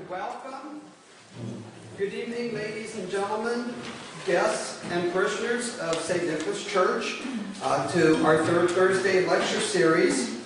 Welcome. Good evening, ladies and gentlemen, guests and parishioners of St. Nicholas Church, to our third Thursday lecture series.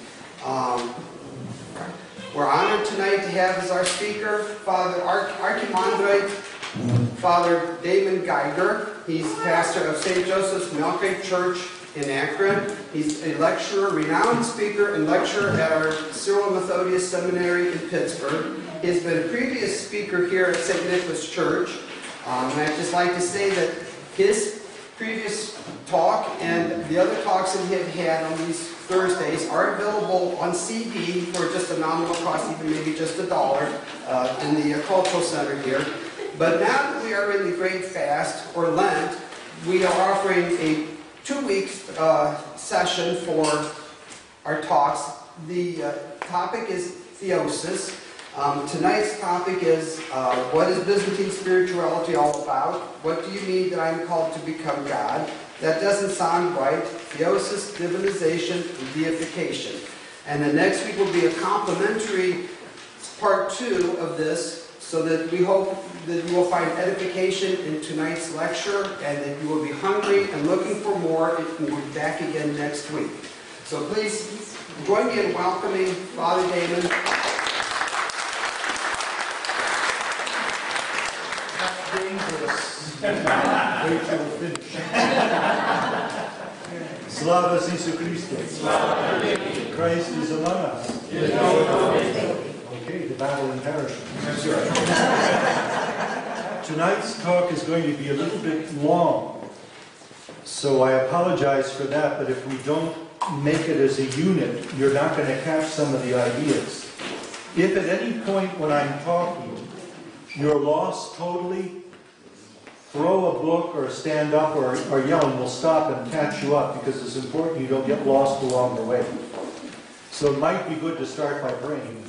We're honored tonight to have as our speaker Father Archimandrite Father Damon Geiger. He's pastor of St. Joseph's Melkite Church in Akron. He's a lecturer, renowned speaker and lecturer at our Cyril and Methodius Seminary in Pittsburgh. He's been a previous speaker here at St. Nicholas Church. And I'd just like to say that his previous talk and the other talks that he had on these Thursdays are available on CD for just a nominal cost, even maybe just $1, in the Cultural Center here. But now that we are in the Great Fast, or Lent, we are offering a 2-week session for our talks. The topic is theosis. Tonight's topic is, what is Byzantine spirituality all about? What do you mean that I'm called to become God? That doesn't sound right. Theosis, divinization, and deification. And then next week will be a complementary part 2 of this, so that we hope that you will find edification in tonight's lecture and that you will be hungry and looking for more and we'll be back again next week. So please join me in welcoming Father Damon. Slava Isu Christus. Christ is among us. Okay, the battle in Paris. Tonight's talk is going to be a little bit long, so I apologize for that, but if we don't make it as a unit, you're not going to catch some of the ideas. If at any point when I'm talking, you're lost totally, throw a book or stand up or yell and we'll stop and catch you up, because it's important you don't get lost along the way. So it might be good to start by praying.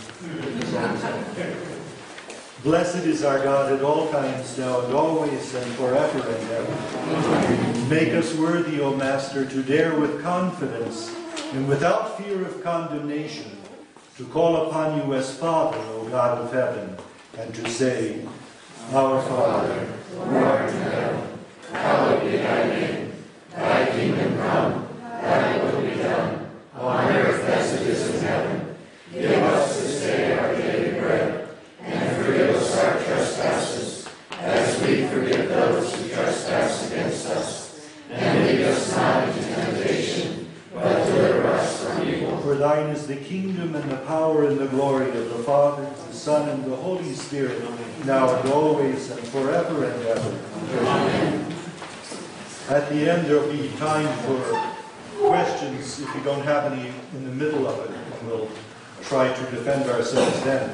Blessed is our God at all times, now and always and forever and ever. Make us worthy, O Master, to dare with confidence and without fear of condemnation to call upon you as Father, O God of heaven, and to say, Our Father, who art in heaven, hallowed be thy name. Thy kingdom come, thy will be done, on earth as it is in heaven. Give us this day our daily bread, and forgive us our trespasses, as we forgive those who trespass against us. And lead us not into temptation, but deliver us from evil. For thine is the kingdom and the power and the glory of the Father, the Son, and the Holy Spirit, now and always and forever and ever. Amen. At the end there will be time for questions if you don't have any in the middle of it, and we'll try to defend ourselves then.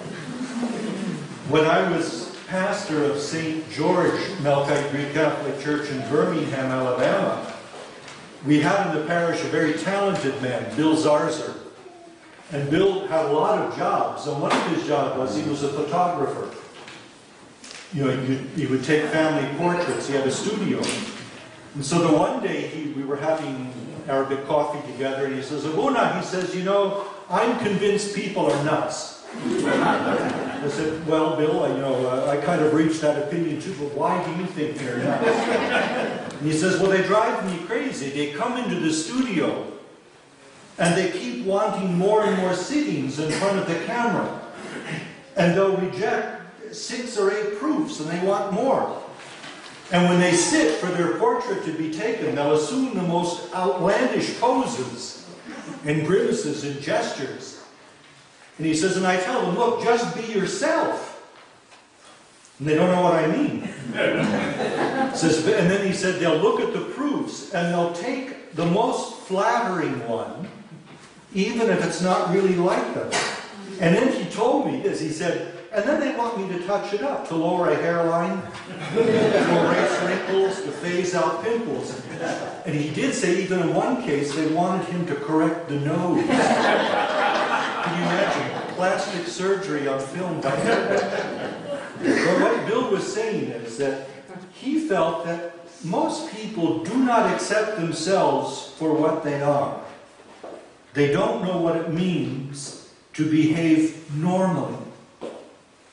When I was pastor of St. George Melkite Greek Catholic Church in Birmingham, Alabama, we had in the parish a very talented man, Bill Zarzer. And Bill had a lot of jobs, and one of his jobs was he was a photographer. You know, he would take family portraits. He had a studio. And so the one day we were having Arabic coffee together, and he says, Abuna, he says, you know, I'm convinced people are nuts. I said, well, Bill, I kind of reached that opinion too, but why do you think they're nuts? And he says, well, they drive me crazy. They come into the studio, and they keep wanting more and more sittings in front of the camera. And they'll reject 6 or 8 proofs, and they want more. And when they sit for their portrait to be taken, they'll assume the most outlandish poses and grimaces and gestures. And he says, and I tell them, look, just be yourself. And they don't know what I mean. And then he said, they'll look at the proofs, and they'll take the most flattering one, even if it's not really like them. And then he told me this, he said, and then they want me to touch it up, to lower a hairline, to erase wrinkles, to phase out pimples. And he did say, even in one case, they wanted him to correct the nose. Can you imagine? Plastic surgery on film. But what Bill was saying is that he felt that most people do not accept themselves for what they are. They don't know what it means to behave normally.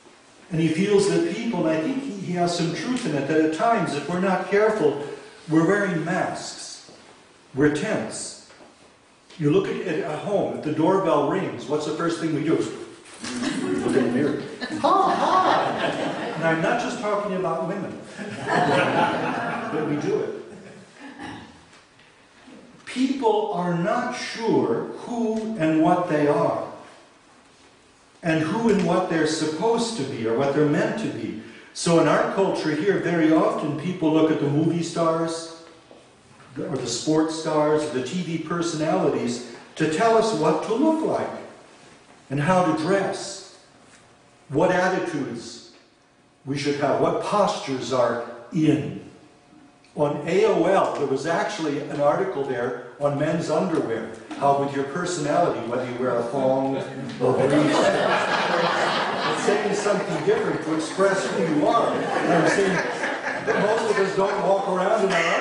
And he feels that people, and I think he has some truth in it, that at times, if we're not careful, we're wearing masks. We're tense. You look at home, if the doorbell rings, what's the first thing we do? Look in the mirror. Ha ha! And I'm not just talking about women, but we do it. People are not sure who and what they are, and who and what they're supposed to be, or what they're meant to be. So in our culture here, very often people look at the movie stars, or the sports stars, or the TV personalities, to tell us what to look like, and how to dress, what attitudes we should have, what postures are in. On AOL, there was actually an article there on men's underwear. How with your personality, whether you wear a thong or a brief, it's saying something different to express who you are. And I'm saying that most of us don't walk around in our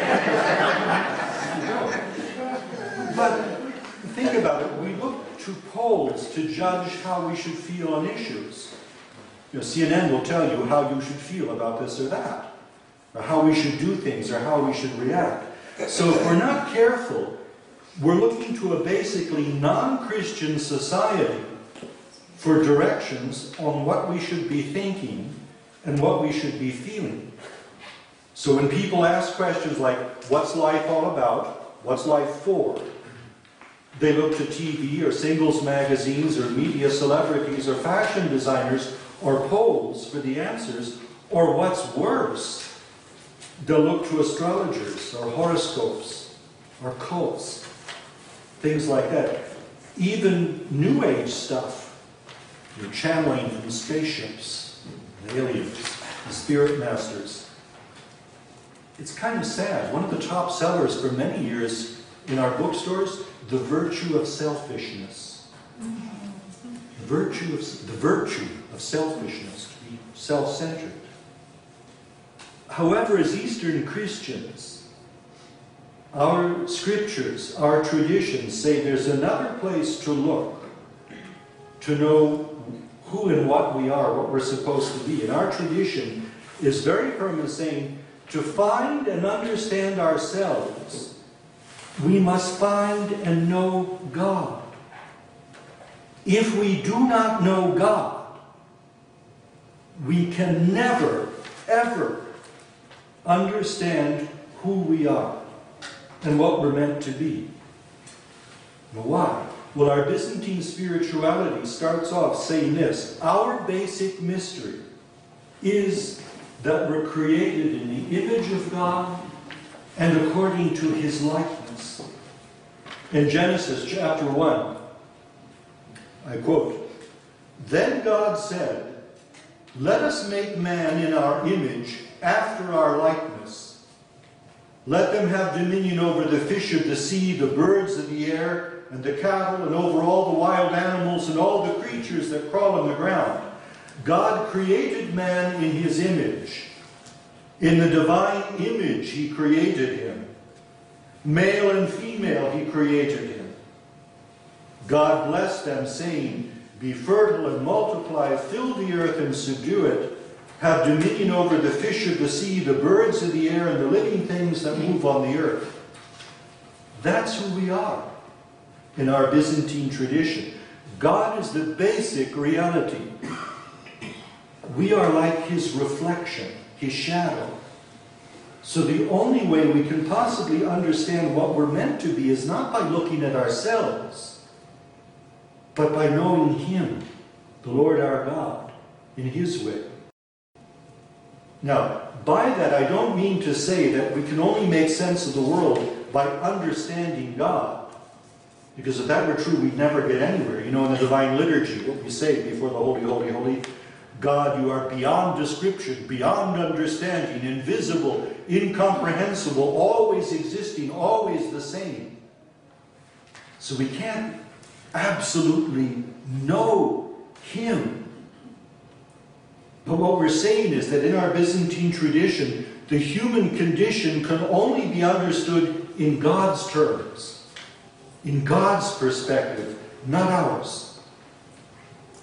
underwear. But think about it. We look to polls to judge how we should feel on issues. CNN will tell you how you should feel about this or that, or how we should do things, or how we should react. So if we're not careful, we're looking to a basically non-Christian society for directions on what we should be thinking and what we should be feeling. So when people ask questions like, what's life all about? What's life for? They look to TV or singles magazines or media celebrities or fashion designers or polls for the answers. Or what's worse, they'll look to astrologers or horoscopes or cults, things like that. Even New Age stuff. You're channeling from spaceships, aliens, the spirit masters. It's kind of sad. One of the top sellers for many years in our bookstores, The Virtue of Selfishness. The virtue of selfishness, to be self-centered. However, as Eastern Christians, our scriptures, our traditions say there's another place to look to know who and what we are, what we're supposed to be. And our tradition is very firm in saying, to find and understand ourselves, we must find and know God. If we do not know God, we can never, ever understand who we are and what we're meant to be. Well, why? Well, our Byzantine spirituality starts off saying this: our basic mystery is that we're created in the image of God and according to His likeness. In Genesis chapter 1, I quote, "Then God said, 'Let us make man in our image, after our likeness. Let them have dominion over the fish of the sea, the birds of the air, and the cattle, and over all the wild animals, and all the creatures that crawl on the ground.' God created man in His image. In the divine image He created him. Male and female He created him. God blessed them, saying, 'Be fertile and multiply, fill the earth and subdue it. Have dominion over the fish of the sea, the birds of the air, and the living things that move on the earth.'" That's who we are in our Byzantine tradition. God is the basic reality. We are like His reflection, His shadow. So the only way we can possibly understand what we're meant to be is not by looking at ourselves, but by knowing Him, the Lord our God, in His way. Now, by that I don't mean to say that we can only make sense of the world by understanding God. Because if that were true, we'd never get anywhere. You know, in the Divine Liturgy, what we say before the Holy, Holy, Holy, God, you are beyond description, beyond understanding, invisible, incomprehensible, always existing, always the same. So we can't absolutely know Him. But what we're saying is that in our Byzantine tradition, the human condition can only be understood in God's terms, in God's perspective, not ours.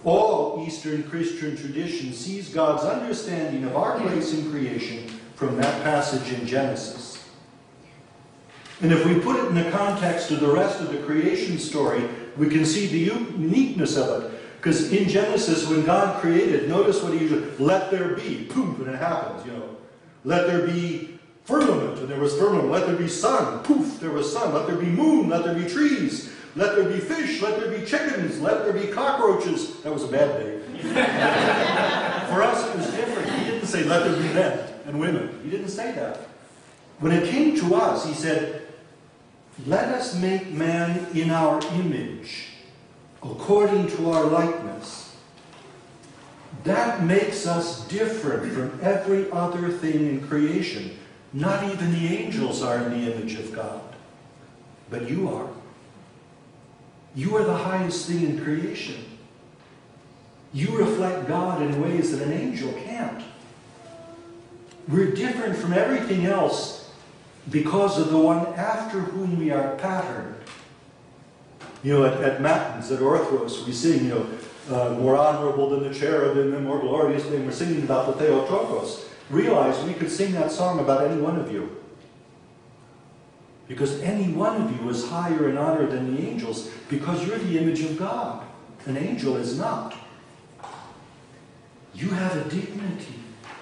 All Eastern Christian tradition sees God's understanding of our place in creation from that passage in Genesis. And if we put it in the context of the rest of the creation story, we can see the uniqueness of it. Because in Genesis, when God created, notice what he usually, let there be, poof, and it happens, you know. Let there be firmament, and there was firmament. Let there be sun, poof, there was sun. Let there be moon, let there be trees. Let there be fish, let there be chickens, let there be cockroaches. That was a bad day. For us, it was different. He didn't say, let there be men and women. He didn't say that. When it came to us, he said, let us make man in our image, according to our likeness. That makes us different from every other thing in creation. Not even the angels are in the image of God. But you are. You are the highest thing in creation. You reflect God in ways that an angel can't. We're different from everything else because of the one after whom we are patterned. You know, at Matins, at Orthros, we sing, you know, more honorable than the cherubim and more glorious than we're singing about the Theotokos. Realize we could sing that song about any one of you. Because any one of you is higher in honor than the angels, because you're the image of God. An angel is not. You have a dignity.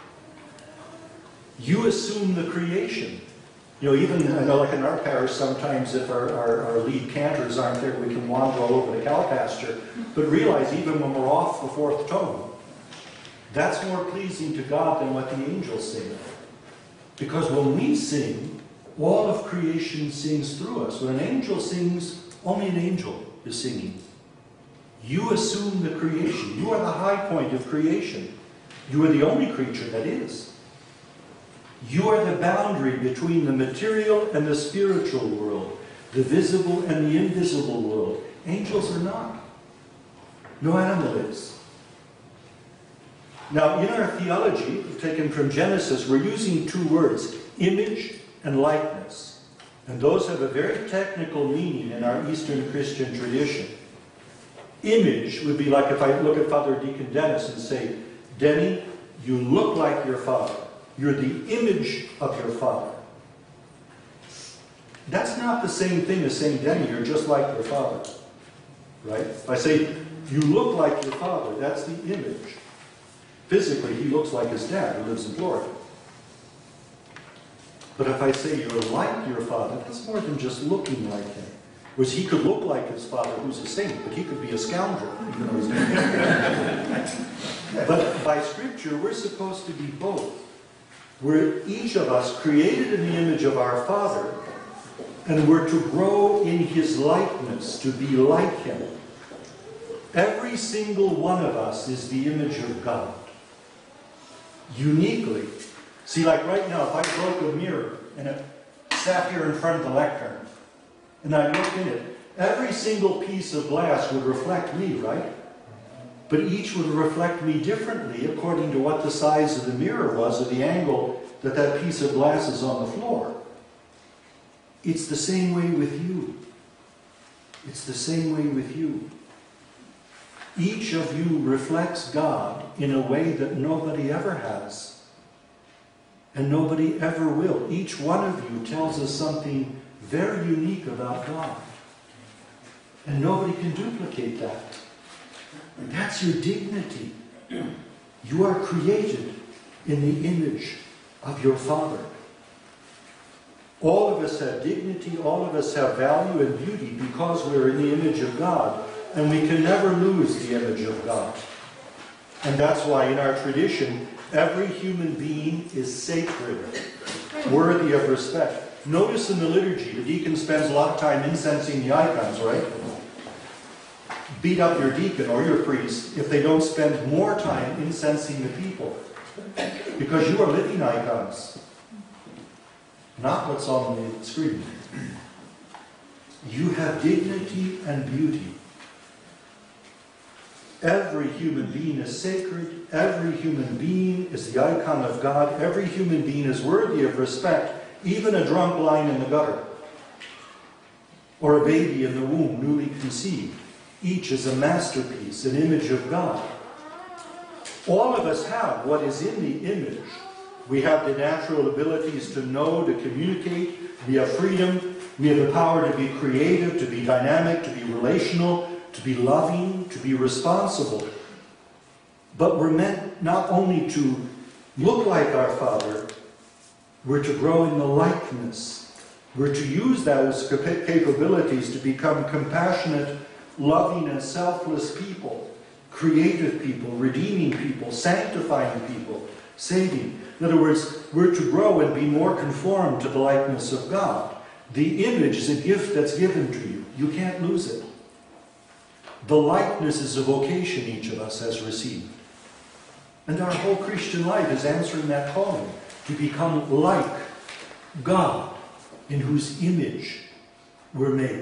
You assume the creation. You know, even, I know, like in our parish, sometimes if our lead cantors aren't there, we can wander all over the cow pasture. But realize, even when we're off the fourth tone, that's more pleasing to God than what the angels sing. Because when we sing, all of creation sings through us. When an angel sings, only an angel is singing. You assume the creation. You are the high point of creation. You are the only creature that is. You are the boundary between the material and the spiritual world, the visible and the invisible world. Angels are not. No animal is. Now, in our theology, taken from Genesis, we're using two words, image and likeness. And those have a very technical meaning in our Eastern Christian tradition. Image would be like if I look at Father Deacon Dennis and say, Denny, you look like your father. You're the image of your father. That's not the same thing as saying, Denny, you're just like your father. Right? If I say, you look like your father, that's the image. Physically, he looks like his dad who lives in Florida. But if I say you're like your father, that's more than just looking like him. Whereas he could look like his father, who's a saint, but he could be a scoundrel. Even though he's But by Scripture, we're supposed to be both. We're each of us created in the image of our Father, and we're to grow in His likeness, to be like Him. Every single one of us is the image of God. Uniquely. See, like right now, if I broke a mirror and it sat here in front of the lectern, and I looked in it, every single piece of glass would reflect me, right? But each would reflect me differently according to what the size of the mirror was or the angle that that piece of glass is on the floor. It's the same way with you. It's the same way with you. Each of you reflects God in a way that nobody ever has. And nobody ever will. Each one of you tells us something very unique about God. And nobody can duplicate that. That's your dignity. You are created in the image of your Father. All of us have dignity, all of us have value and beauty because we're in the image of God. And we can never lose the image of God. And that's why in our tradition, every human being is sacred, worthy of respect. Notice in the liturgy, the deacon spends a lot of time incensing the icons, right? Beat up your deacon or your priest if they don't spend more time incensing the people. Because you are living icons, not what's on the screen. You have dignity and beauty. Every human being is sacred. Every human being is the icon of God. Every human being is worthy of respect. Even a drunk lying in the gutter. Or a baby in the womb newly conceived. Each is a masterpiece, an image of God. All of us have what is in the image. We have the natural abilities to know, to communicate. We have freedom. We have the power to be creative, to be dynamic, to be relational, to be loving, to be responsible. But we're meant not only to look like our Father, we're to grow in the likeness. We're to use those capabilities to become compassionate, loving, and selfless people, creative people, redeeming people, sanctifying people, saving. In other words, we're to grow and be more conformed to the likeness of God. The image is a gift that's given to you. You can't lose it. The likeness is a vocation each of us has received. And our whole Christian life is answering that calling, to become like God, in whose image we're made.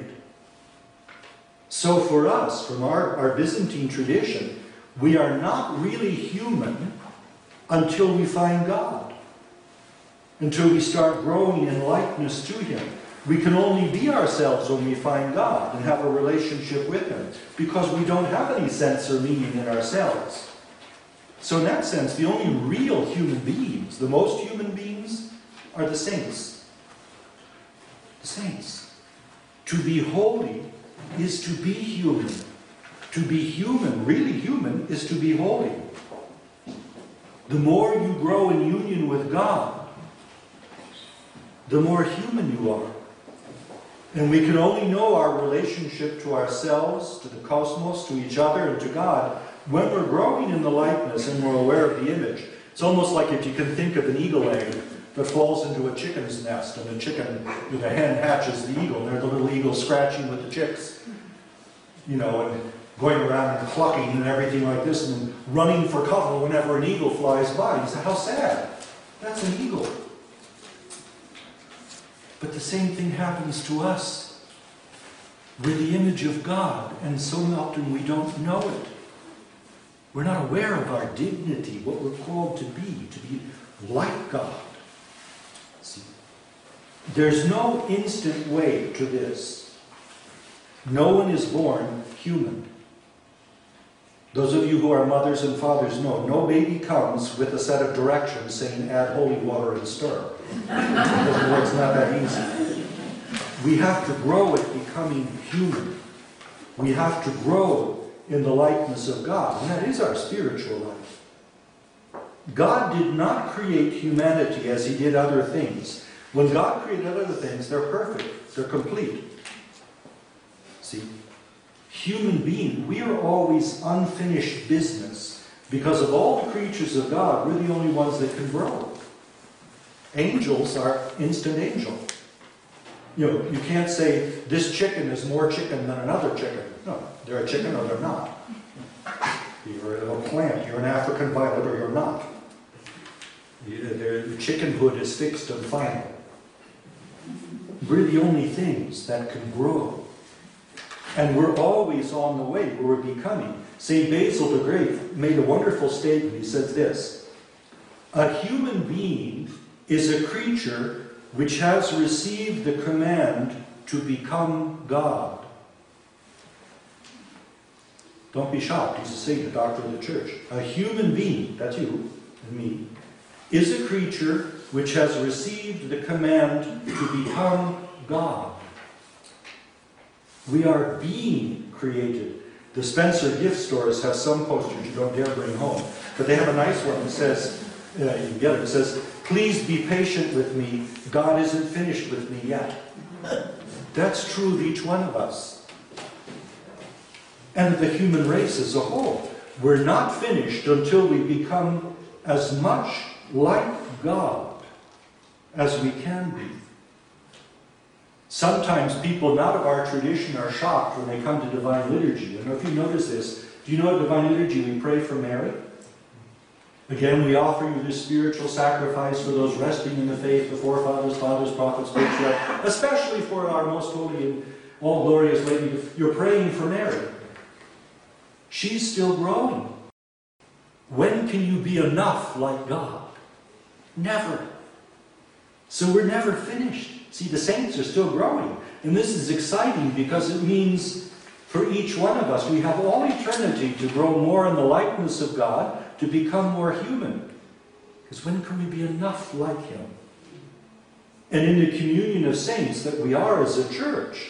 So for us, from our Byzantine tradition, we are not really human until we find God, until we start growing in likeness to Him. We can only be ourselves when we find God and have a relationship with Him, because we don't have any sense or meaning in ourselves. So in that sense, the only real human beings, the most human beings, are the saints. The saints. To be holy is to be human. To be human, really human, is to be holy. The more you grow in union with God, the more human you are. And we can only know our relationship to ourselves, to the cosmos, to each other, and to God when we're growing in the likeness and we're aware of the image. It's almost like if you can think of an eagle egg that falls into a chicken's nest, and the hen hatches the eagle, and there's the little eagle scratching with the chicks, and going around and clucking and everything like this, and running for cover whenever an eagle flies by. You say, how sad. That's an eagle. But the same thing happens to us. We're the image of God, and so often we don't know it. We're not aware of our dignity, what we're called to be like God. See, there's no instant way to this. No one is born human. Those of you who are mothers and fathers know, no baby comes with a set of directions saying, add holy water and stir. It's not that easy. We have to grow at becoming human. We have to grow in the likeness of God, and that is our spiritual life. God did not create humanity as He did other things. When God created other things, they're perfect, they're complete. See, human being, we are always unfinished business. Because of all the creatures of God, we're the only ones that can grow. Angels are instant angel. You can't say, this chicken is more chicken than another chicken. No, they're a chicken or they're not. You're a plant, you're an African violet or you're not. Their chickenhood is fixed and final. We're the only things that can grow. And we're always on the way where we're becoming. St. Basil the Great made a wonderful statement. He says this: a human being is a creature which has received the command to become God. Don't be shocked. He's a saint, a doctor of the church. A human being, that's you and me, is a creature which has received the command to become God. We are being created. The Spencer gift stores have some posters you don't dare bring home, but they have a nice one that says, you can get it, it says, please be patient with me. God isn't finished with me yet. That's true of each one of us. And of the human race as a whole. We're not finished until we become as much like God as we can be. Sometimes people not of our tradition are shocked when they come to Divine Liturgy. I don't know if you notice this. Do you know at Divine Liturgy we pray for Mary? Again, we offer you this spiritual sacrifice for those resting in the faith, the forefathers, fathers, prophets, patriarchs, especially for our most holy and all glorious Lady. You're praying for Mary. She's still growing. When can you be enough like God? Never. So we're never finished. See, the saints are still growing. And this is exciting because it means For each one of us, we have all eternity to grow more in the likeness of God, to become more human. Because when can we be enough like Him? And in the communion of saints that we are as a church,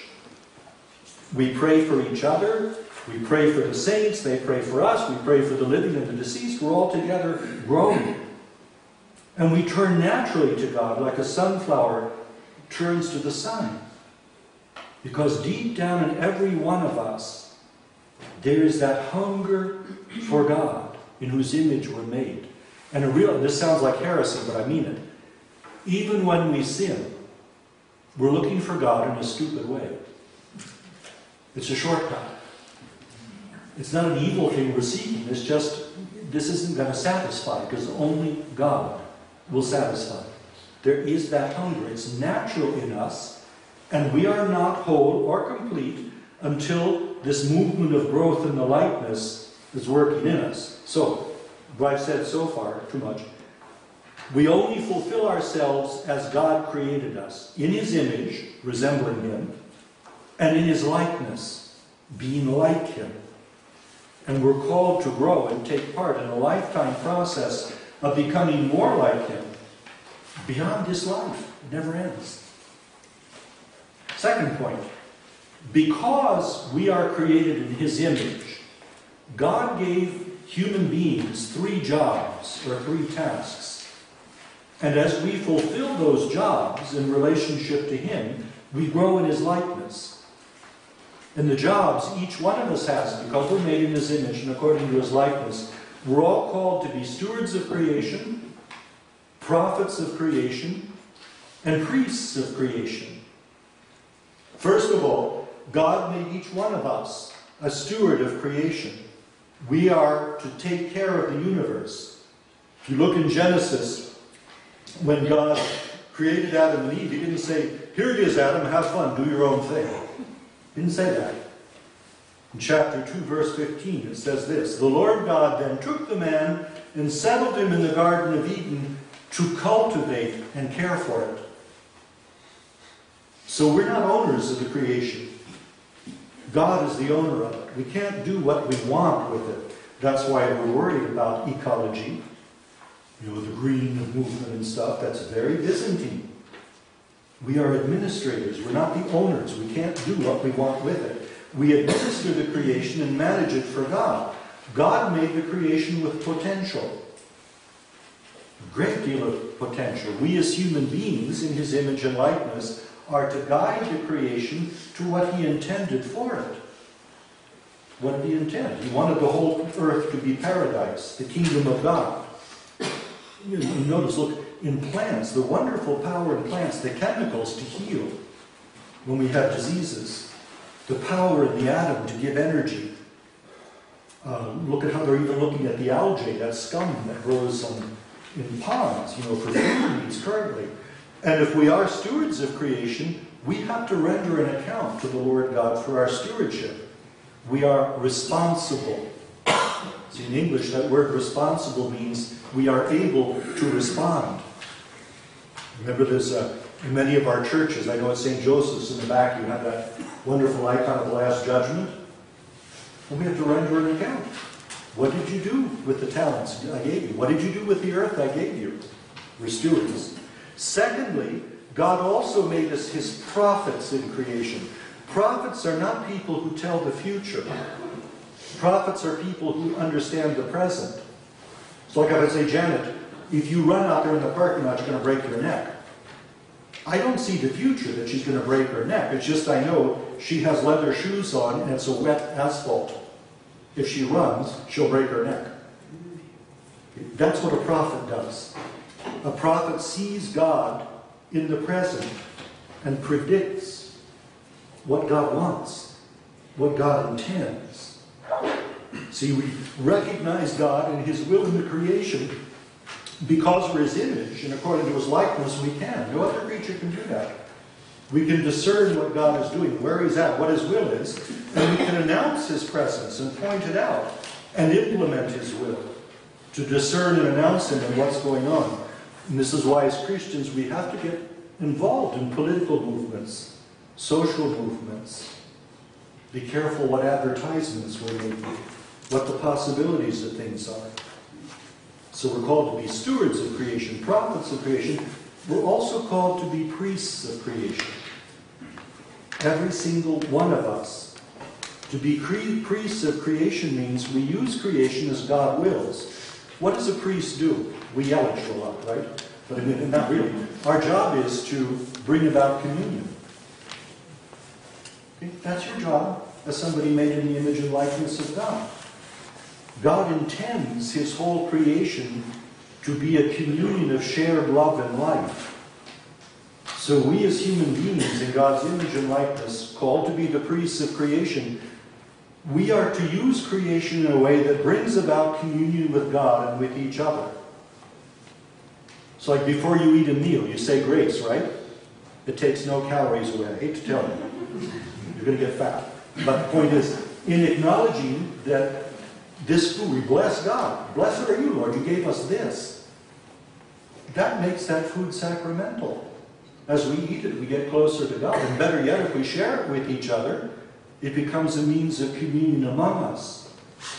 we pray for each other, we pray for the saints, they pray for us, we pray for the living and the deceased. We're all together growing. And we turn naturally to God like a sunflower turns to the sun. Because deep down in every one of us, there is that hunger for God, in whose image we're made. And this sounds like heresy, but I mean it. Even when we sin, we're looking for God in a stupid way. It's a shortcut. It's not an evil thing we're seeking. It's just, this isn't going to satisfy, because only God will satisfy. There is that hunger. It's natural in us, and we are not whole or complete until this movement of growth in the likeness is working in us. So, what I've said so far, too much. We only fulfill ourselves as God created us, in His image, resembling Him, and in His likeness, being like Him. And we're called to grow and take part in a lifetime process of becoming more like Him beyond this life. It never ends. Second point, because we are created in His image, God gave human beings 3 jobs or 3 tasks. And as we fulfill those jobs in relationship to Him, we grow in His likeness. And the jobs each one of us has, because we're made in His image and according to His likeness, we're all called to be stewards of creation, prophets of creation, and priests of creation. First of all, God made each one of us a steward of creation. We are to take care of the universe. If you look in Genesis, when God created Adam and Eve, He didn't say, "Here it is, Adam, have fun, do your own thing." He didn't say that. In chapter 2, verse 15, it says this, "The Lord God then took the man and settled him in the Garden of Eden to cultivate and care for it." So we're not owners of the creation. God is the owner of it. We can't do what we want with it. That's why we're worried about ecology. You know, the green movement and stuff. That's very Byzantine. We are administrators. We're not the owners. We can't do what we want with it. We administer the creation and manage it for God. God made the creation with potential. A great deal of potential. We as human beings in His image and likeness are to guide the creation to what He intended for it. What did He intend? He wanted the whole earth to be paradise, the kingdom of God. You notice, look, in plants, the wonderful power in plants, the chemicals to heal when we have diseases, the power in the atom to give energy. Look at how they're even looking at the algae, that scum that grows in ponds, for food needs currently. And if we are stewards of creation, we have to render an account to the Lord God for our stewardship. We are responsible. See, in English, that word responsible means we are able to respond. Remember, there's in many of our churches, I know at St. Joseph's in the back, you have that wonderful icon of the Last Judgment. And we have to render an account. What did you do with the talents I gave you? What did you do with the earth I gave you? We're stewards. Secondly, God also made us His prophets in creation. Prophets are not people who tell the future. Prophets are people who understand the present. It's like if I say, "Janet, if you run out there in the parking lot, you're going to break your neck." I don't see the future that she's going to break her neck. It's just I know she has leather shoes on and it's a wet asphalt. If she runs, she'll break her neck. That's what a prophet does. A prophet sees God in the present and predicts what God wants, what God intends. See, we recognize God and His will in the creation because we're His image, and according to His likeness we can. No other creature can do that. We can discern what God is doing, where He's at, what His will is, and we can announce His presence and point it out and implement His will to discern and announce Him and what's going on. And this is why as Christians we have to get involved in political movements, social movements. Be careful what advertisements we're making, what the possibilities of things are. So we're called to be stewards of creation, prophets of creation. We're also called to be priests of creation. Every single one of us. To be priests of creation means we use creation as God wills. What does a priest do? We yell at you a lot, right? But not really. Our job is to bring about communion. Okay? That's your job as somebody made in the image and likeness of God. God intends His whole creation to be a communion of shared love and life. So we as human beings in God's image and likeness, called to be the priests of creation, we are to use creation in a way that brings about communion with God and with each other. So like before you eat a meal, you say grace, right? It takes no calories away. I hate to tell you. You're going to get fat. But the point is, in acknowledging that this food, we bless God. Blessed are you, Lord, you gave us this. That makes that food sacramental. As we eat it, we get closer to God. And better yet, if we share it with each other, it becomes a means of communion among us.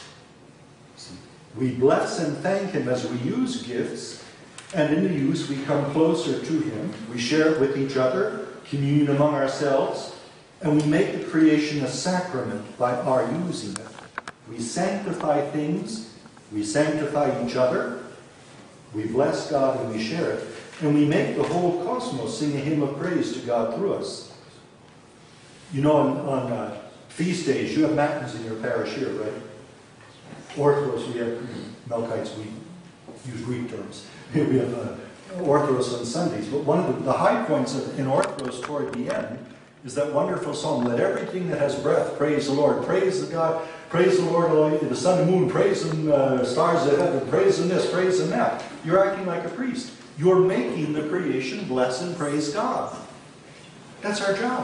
We bless and thank Him as we use gifts, and in the use we come closer to Him. We share it with each other, communion among ourselves, and we make the creation a sacrament by our using it. We sanctify things, we sanctify each other, we bless God and we share it, and we make the whole cosmos sing a hymn of praise to God through us. You know, on feast days, you have matins in your parish here, right? Orthros, we have Melkites, we use Greek terms. We have Orthros on Sundays. But one of the high points in Orthros toward the end is that wonderful song, let everything that has breath praise the Lord. Praise the God, praise the Lord, the sun and moon, praise Him, stars of heaven, praise Him this, praise Him that. You're acting like a priest. You're making the creation bless and praise God. That's our job.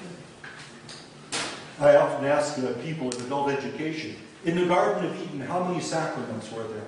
I often ask people in adult education, in the Garden of Eden, how many sacraments were there?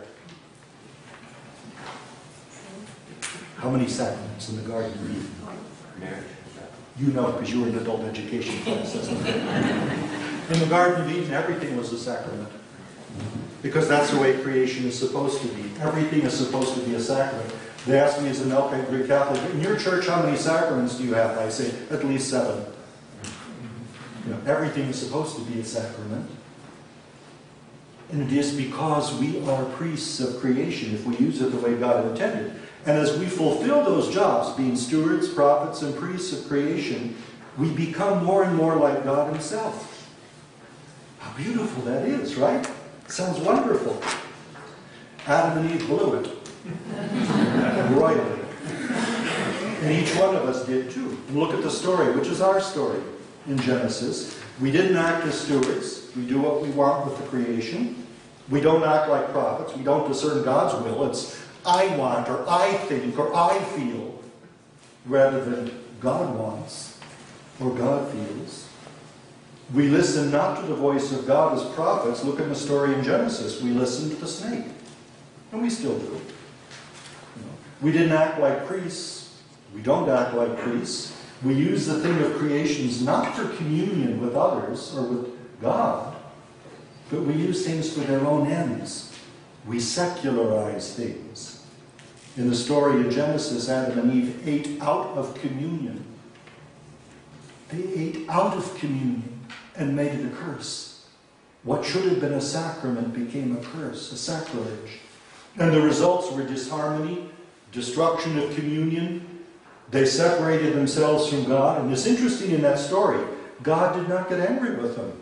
How many sacraments in the Garden of Eden? Marriage. You know, because you were in adult education class. In the Garden of Eden, everything was a sacrament. Because that's the way creation is supposed to be. Everything is supposed to be a sacrament. They ask me as a Melkite Greek Catholic, in your church, how many sacraments do you have? I say, at least 7. You know, everything is supposed to be a sacrament. And it is because we are priests of creation if we use it the way God intended. And as we fulfill those jobs, being stewards, prophets, and priests of creation, we become more and more like God Himself. How beautiful that is, right? Sounds wonderful. Adam and Eve blew it. Royally. And each one of us did too. And look at the story, which is our story in Genesis. We didn't act as stewards. We do what we want with the creation. We don't act like prophets. We don't discern God's will. It's I want, or I think, or I feel, rather than God wants, or God feels. We listen not to the voice of God as prophets. Look at the story in Genesis. We listened to the snake. And we still do. We didn't act like priests. We don't act like priests. We use the thing of creations not for communion with others or with God, but we use things for their own ends. We secularize things. In the story of Genesis, Adam and Eve ate out of communion. They ate out of communion and made it a curse. What should have been a sacrament became a curse, a sacrilege. And the results were disharmony, destruction of communion. They separated themselves from God. And it's interesting in that story, God did not get angry with them.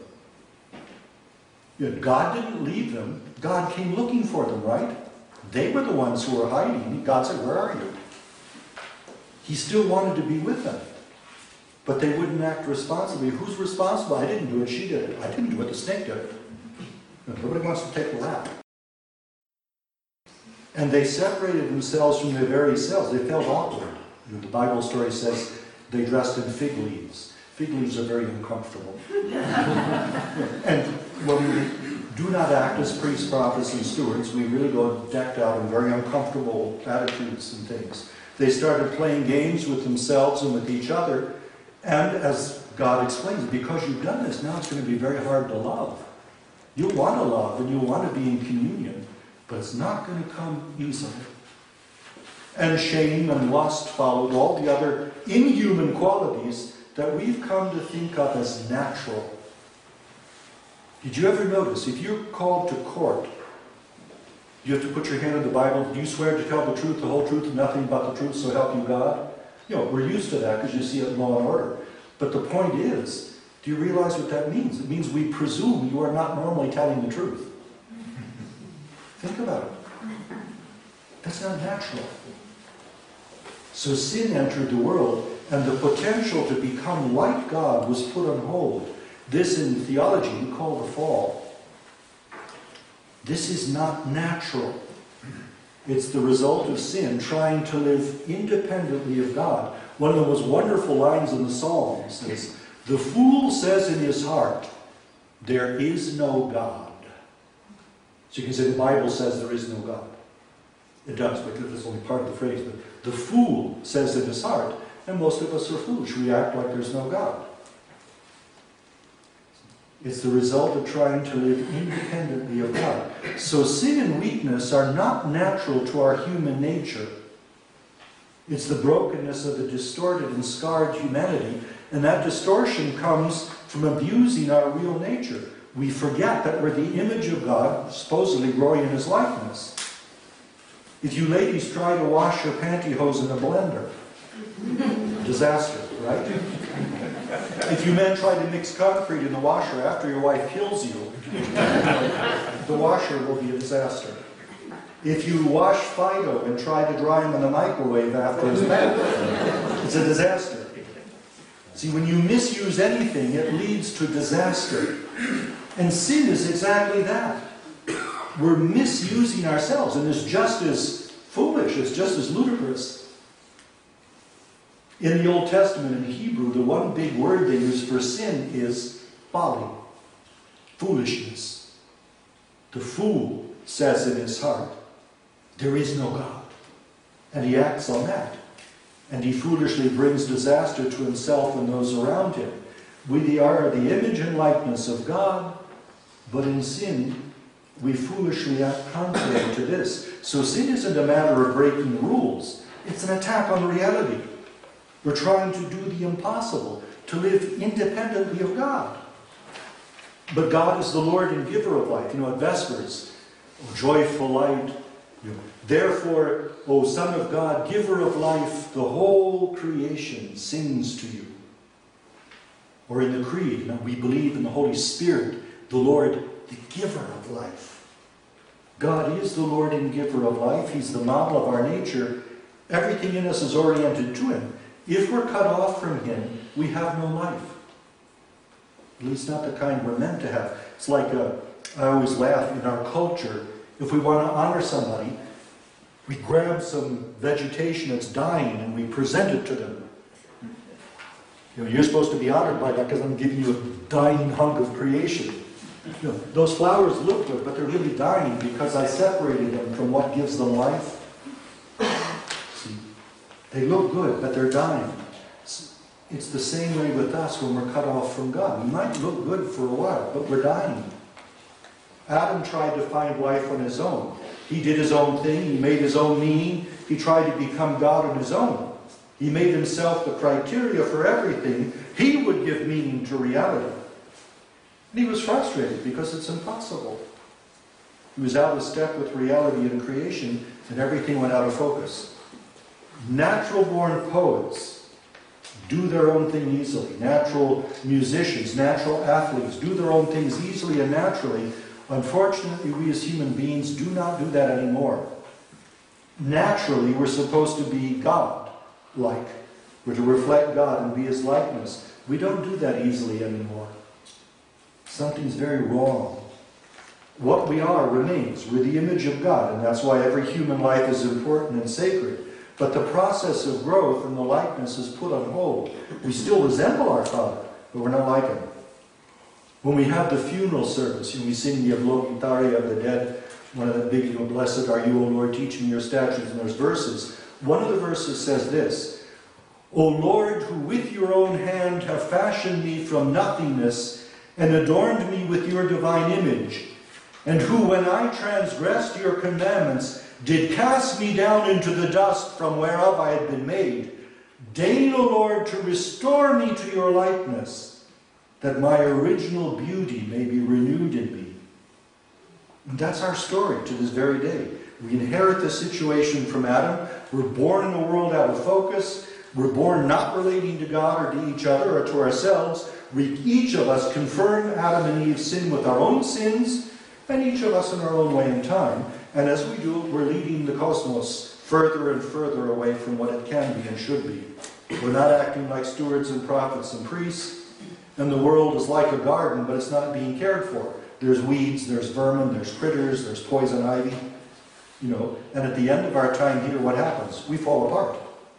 God didn't leave them. God came looking for them, right? They were the ones who were hiding. God said, where are you? He still wanted to be with them. But they wouldn't act responsibly. Who's responsible? I didn't do it. She did it. I didn't do it. The snake did it. Nobody wants to take the rap. And they separated themselves from their very selves. They felt awkward. The Bible story says they dressed in fig leaves. Fig leaves are very uncomfortable. And when we do not act as priests, prophets, and stewards, we really go decked out in very uncomfortable attitudes and things. They started playing games with themselves and with each other. And as God explains, because you've done this, now it's going to be very hard to love. You'll want to love and you'll want to be in communion, but it's not going to come easily. And shame and lust followed, all the other inhuman qualities that we've come to think of as natural. Did you ever notice, if you're called to court, you have to put your hand on the Bible, do you swear to tell the truth, the whole truth, and nothing but the truth, so help you God? You know, we're used to that because you see it in Law and Order. But the point is, do you realize what that means? It means we presume you are not normally telling the truth. Think about it. That's not natural. So sin entered the world, and the potential to become like God was put on hold. This in theology we call the fall. This is not natural. It's the result of sin trying to live independently of God. One of the most wonderful lines in the Psalms is, "The fool says in his heart, there is no God." So you can say the Bible says there is no God. It does, but that's only part of the phrase. But the fool says in his heart, and most of us are foolish. We act like there's no God. It's the result of trying to live independently of God. So sin and weakness are not natural to our human nature. It's the brokenness of a distorted and scarred humanity, and that distortion comes from abusing our real nature. We forget that we're the image of God, supposedly growing in His likeness. If you ladies try to wash your pantyhose in a blender, disaster, right? If you men try to mix concrete in the washer after your wife kills you, the washer will be a disaster. If you wash Fido and try to dry him in the microwave after his bath, it's a disaster. See, when you misuse anything, it leads to disaster. And sin is exactly that. We're misusing ourselves, and it's just as foolish, it's just as ludicrous. In the Old Testament, in Hebrew, the one big word they use for sin is folly, foolishness. The fool says in his heart, there is no God. And he acts on that. And he foolishly brings disaster to himself and those around him. We are the image and likeness of God, but in sin, we foolishly act contrary to this. So sin isn't a matter of breaking rules. It's an attack on reality. We're trying to do the impossible, to live independently of God. But God is the Lord and giver of life. You know, at Vespers, oh, joyful light. Therefore, O Son of God, giver of life, the whole creation sings to you. Or in the Creed, we believe in the Holy Spirit, the Lord, the giver of life. God is the Lord and giver of life. He's the model of our nature. Everything in us is oriented to Him. If we're cut off from Him, we have no life. At least not the kind we're meant to have. It's like, I always laugh, in our culture, if we want to honor somebody, we grab some vegetation that's dying and we present it to them. You know, you're supposed to be honored by that because I'm giving you a dying hunk of creation. You know, those flowers look good, but they're really dying because I separated them from what gives them life. See, they look good, but they're dying. It's the same way with us when we're cut off from God. We might look good for a while, but we're dying. Adam tried to find life on his own. He did his own thing. He made his own meaning. He tried to become God on his own. He made himself the criteria for everything. He would give meaning to reality. And he was frustrated because it's impossible. He was out of step with reality and creation, and everything went out of focus. Natural-born poets do their own thing easily. Natural musicians, natural athletes do their own things easily and naturally. Unfortunately, we as human beings do not do that anymore. Naturally, we're supposed to be God-like. We're to reflect God and be His likeness. We don't do that easily anymore. Something's very wrong. What we are remains. We're the image of God, and that's why every human life is important and sacred. But the process of growth and the likeness is put on hold. We still resemble our Father, but we're not like Him. When we have the funeral service, and we sing the Avalokitare of the dead, one of the big, blessed are you, O Lord, teach me your statutes, and there's verses. One of the verses says this, O Lord, who with your own hand have fashioned me from nothingness and adorned me with your divine image, and who, when I transgressed your commandments, did cast me down into the dust from whereof I had been made, deign, O Lord, to restore me to your likeness, that my original beauty may be renewed in me. And that's our story to this very day. We inherit this situation from Adam. We're born in a world out of focus. We're born not relating to God or to each other or to ourselves. Each of us confirm Adam and Eve's sin with our own sins, and each of us in our own way and time. And as we do, we're leading the cosmos further and further away from what it can be and should be. We're not acting like stewards and prophets and priests, and the world is like a garden, but it's not being cared for. There's weeds, there's vermin, there's critters, there's poison ivy, and at the end of our time here, what happens? We fall apart.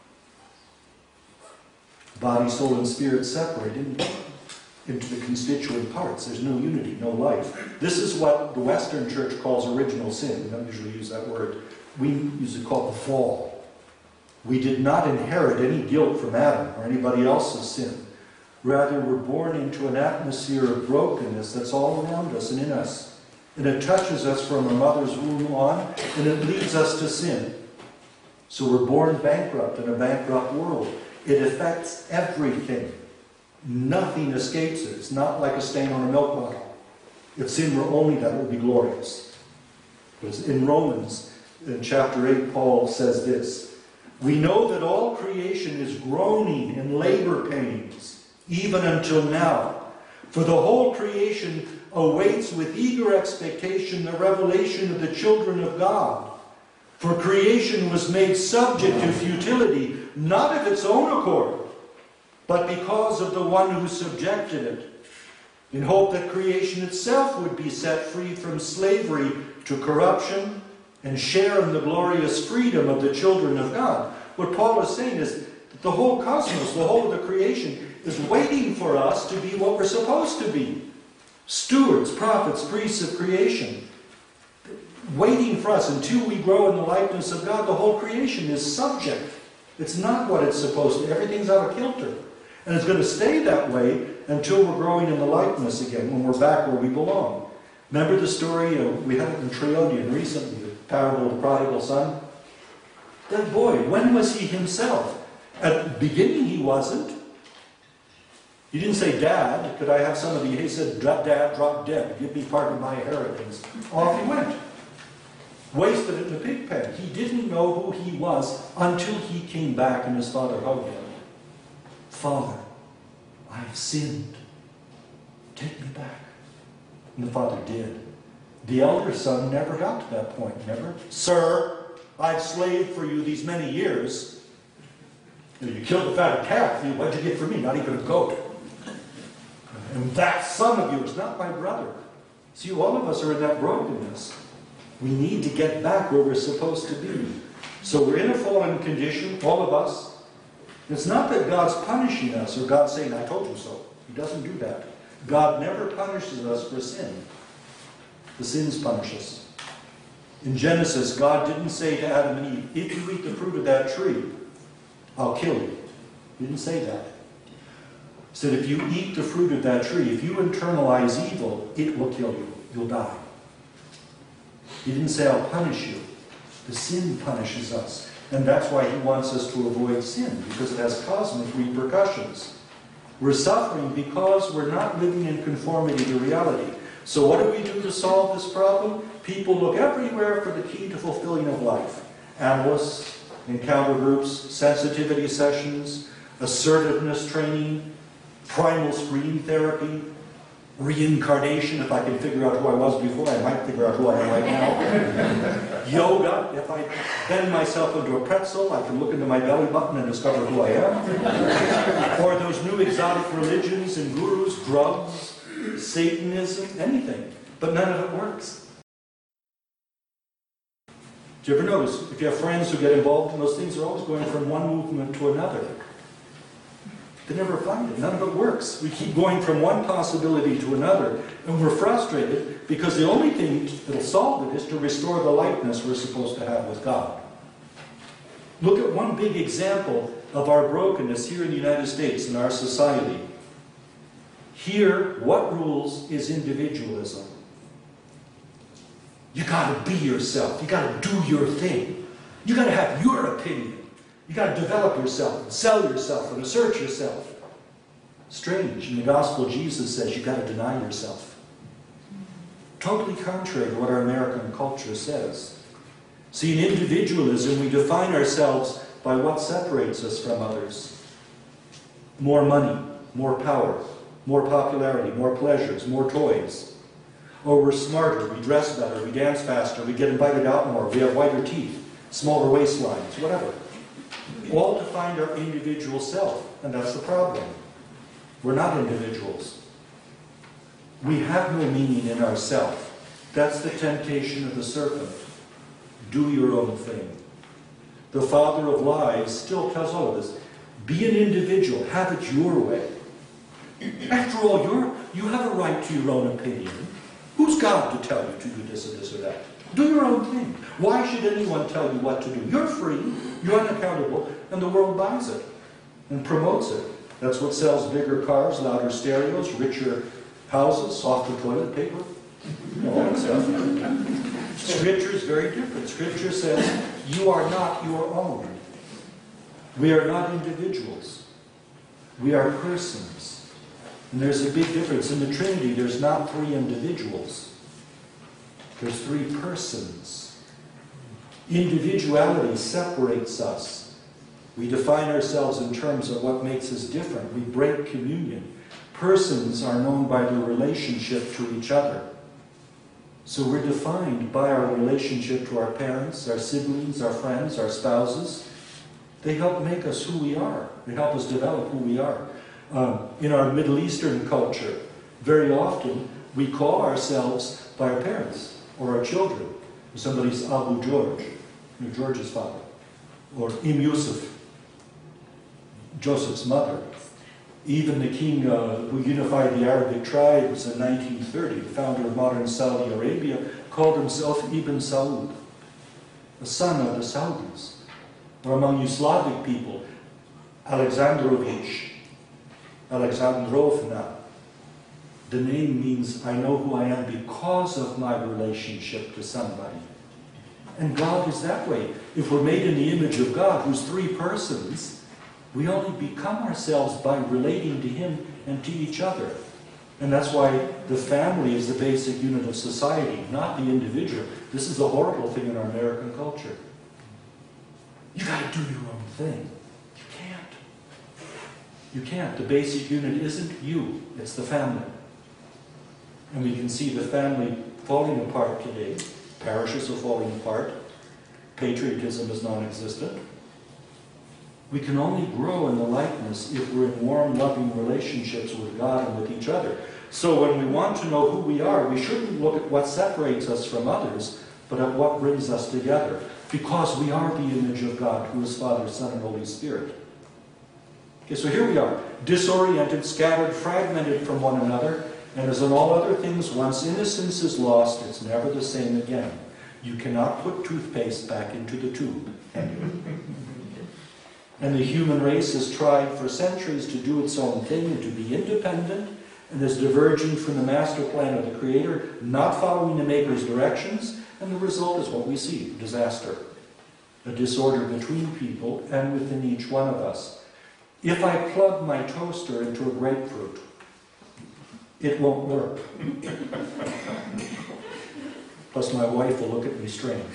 Body, soul, and spirit separate into the constituent parts. There's no unity, no life. This is what the Western Church calls original sin. We don't usually use that word. We usually call it the fall. We did not inherit any guilt from Adam or anybody else's sin. Rather, we're born into an atmosphere of brokenness that's all around us and in us. And it touches us from our mother's womb on, and it leads us to sin. So we're born bankrupt in a bankrupt world. It affects everything. Nothing escapes it. It's not like a stain on a milk bottle. If sin were only that, it would be glorious. Because in Romans, in chapter 8, Paul says this, we know that all creation is groaning in labor pains, even until now. For the whole creation awaits with eager expectation the revelation of the children of God. For creation was made subject to futility, not of its own accord, but because of the one who subjected it, in hope that creation itself would be set free from slavery to corruption and share in the glorious freedom of the children of God. What Paul is saying is that the whole cosmos, the whole of the creation, is waiting for us to be what we're supposed to be. Stewards, prophets, priests of creation. Waiting for us until we grow in the likeness of God. The whole creation is subject. It's not what it's supposed to. Everything's out of kilter. And it's going to stay that way until we're growing in the likeness again, when we're back where we belong. Remember the story, we had it in Triodion recently, the parable of the prodigal son? That boy, when was he himself? At the beginning he wasn't. He didn't say, Dad, could I have some of you? He said, Dad, drop dead. Give me part of my inheritance. Off he went. Wasted it in the pig pen. He didn't know who he was until he came back and his father hugged him. Father, I have sinned. Take me back. And the father did. The elder son never got to that point. Never. Sir, I've slaved for you these many years. You killed the fatted calf. What'd you get for me? Not even a goat. And that son of yours, not my brother. See, all of us are in that brokenness. We need to get back where we're supposed to be. So we're in a fallen condition, all of us. It's not that God's punishing us or God's saying, I told you so. He doesn't do that. God never punishes us for sin. The sins punish us. In Genesis, God didn't say to Adam and Eve, if you eat the fruit of that tree, I'll kill you. He didn't say that. He said, if you eat the fruit of that tree, if you internalize evil, it will kill you. You'll die. He didn't say, I'll punish you. The sin punishes us. And that's why he wants us to avoid sin, because it has cosmic repercussions. We're suffering because we're not living in conformity to reality. So what do we do to solve this problem? People look everywhere for the key to fulfilling of life. Analysts, encounter groups, sensitivity sessions, assertiveness training, primal screen therapy, reincarnation. If I can figure out who I was before, I might figure out who I am right now. Yoga. If I bend myself into a pretzel, I can look into my belly button and discover who I am. Or those new exotic religions and gurus, drugs, Satanism, anything. But none of it works. Do you ever notice, if you have friends who get involved in those things, they're always going from one movement to another. They never find it. None of it works. We keep going from one possibility to another, and we're frustrated because the only thing that'll solve it is to restore the likeness we're supposed to have with God. Look at one big example of our brokenness here in the United States, in our society. Here, what rules is individualism. You got to be yourself. You got to do your thing. You got to have your opinion. You got to develop yourself, and sell yourself, and assert yourself. Strange. In the gospel, Jesus says you got to deny yourself. Totally contrary to what our American culture says. See, in individualism, we define ourselves by what separates us from others. More money, more power, more popularity, more pleasures, more toys. Or we're smarter, we dress better, we dance faster, we get invited out more, we have whiter teeth, smaller waistlines, whatever. All to find our individual self, and that's the problem. We're not individuals. We have no meaning in ourself. That's the temptation of the serpent. Do your own thing. The father of lies still tells all of us, be an individual, have it your way. After all, you have a right to your own opinion. Who's God to tell you to do this or this or that? Do your own thing. Why should anyone tell you what to do? You're free, you're unaccountable, and the world buys it and promotes it. That's what sells bigger cars, louder stereos, richer houses, softer toilet paper, all that stuff. Scripture is very different. Scripture says, you are not your own. We are not individuals. We are persons. And there's a big difference. In the Trinity, there's not three individuals. There's three persons. Individuality separates us. We define ourselves in terms of what makes us different. We break communion. Persons are known by their relationship to each other. So we're defined by our relationship to our parents, our siblings, our friends, our spouses. They help make us who we are. They help us develop who we are. In our Middle Eastern culture, very often we call ourselves by our parents or our children. Somebody's Abu George, George's father, or Yusuf, Joseph's mother. Even the king who unified the Arabic tribes in 1930, the founder of modern Saudi Arabia, called himself Ibn Saud, the son of the Saudis. Or among you Slavic people, Alexandrovich, Alexandrovna. The name means I know who I am because of my relationship to somebody. And God is that way. If we're made in the image of God, who's three persons, we only become ourselves by relating to Him and to each other. And that's why the family is the basic unit of society, not the individual. This is a horrible thing in our American culture. You got to do your own thing. You can't. You can't. The basic unit isn't you. It's the family. And we can see the family falling apart today. Parishes are falling apart. Patriotism is non-existent. We can only grow in the likeness if we're in warm, loving relationships with God and with each other. So when we want to know who we are, we shouldn't look at what separates us from others, but at what brings us together. Because we are the image of God, who is Father, Son, and Holy Spirit. Okay, so here we are, disoriented, scattered, fragmented from one another, and as in all other things, once innocence is lost, it's never the same again. You cannot put toothpaste back into the tube, can you? And the human race has tried for centuries to do its own thing and to be independent, and is diverging from the master plan of the Creator, not following the Maker's directions, and the result is what we see, disaster. A disorder between people and within each one of us. If I plug my toaster into a grapefruit, it won't work. Plus my wife will look at me strange.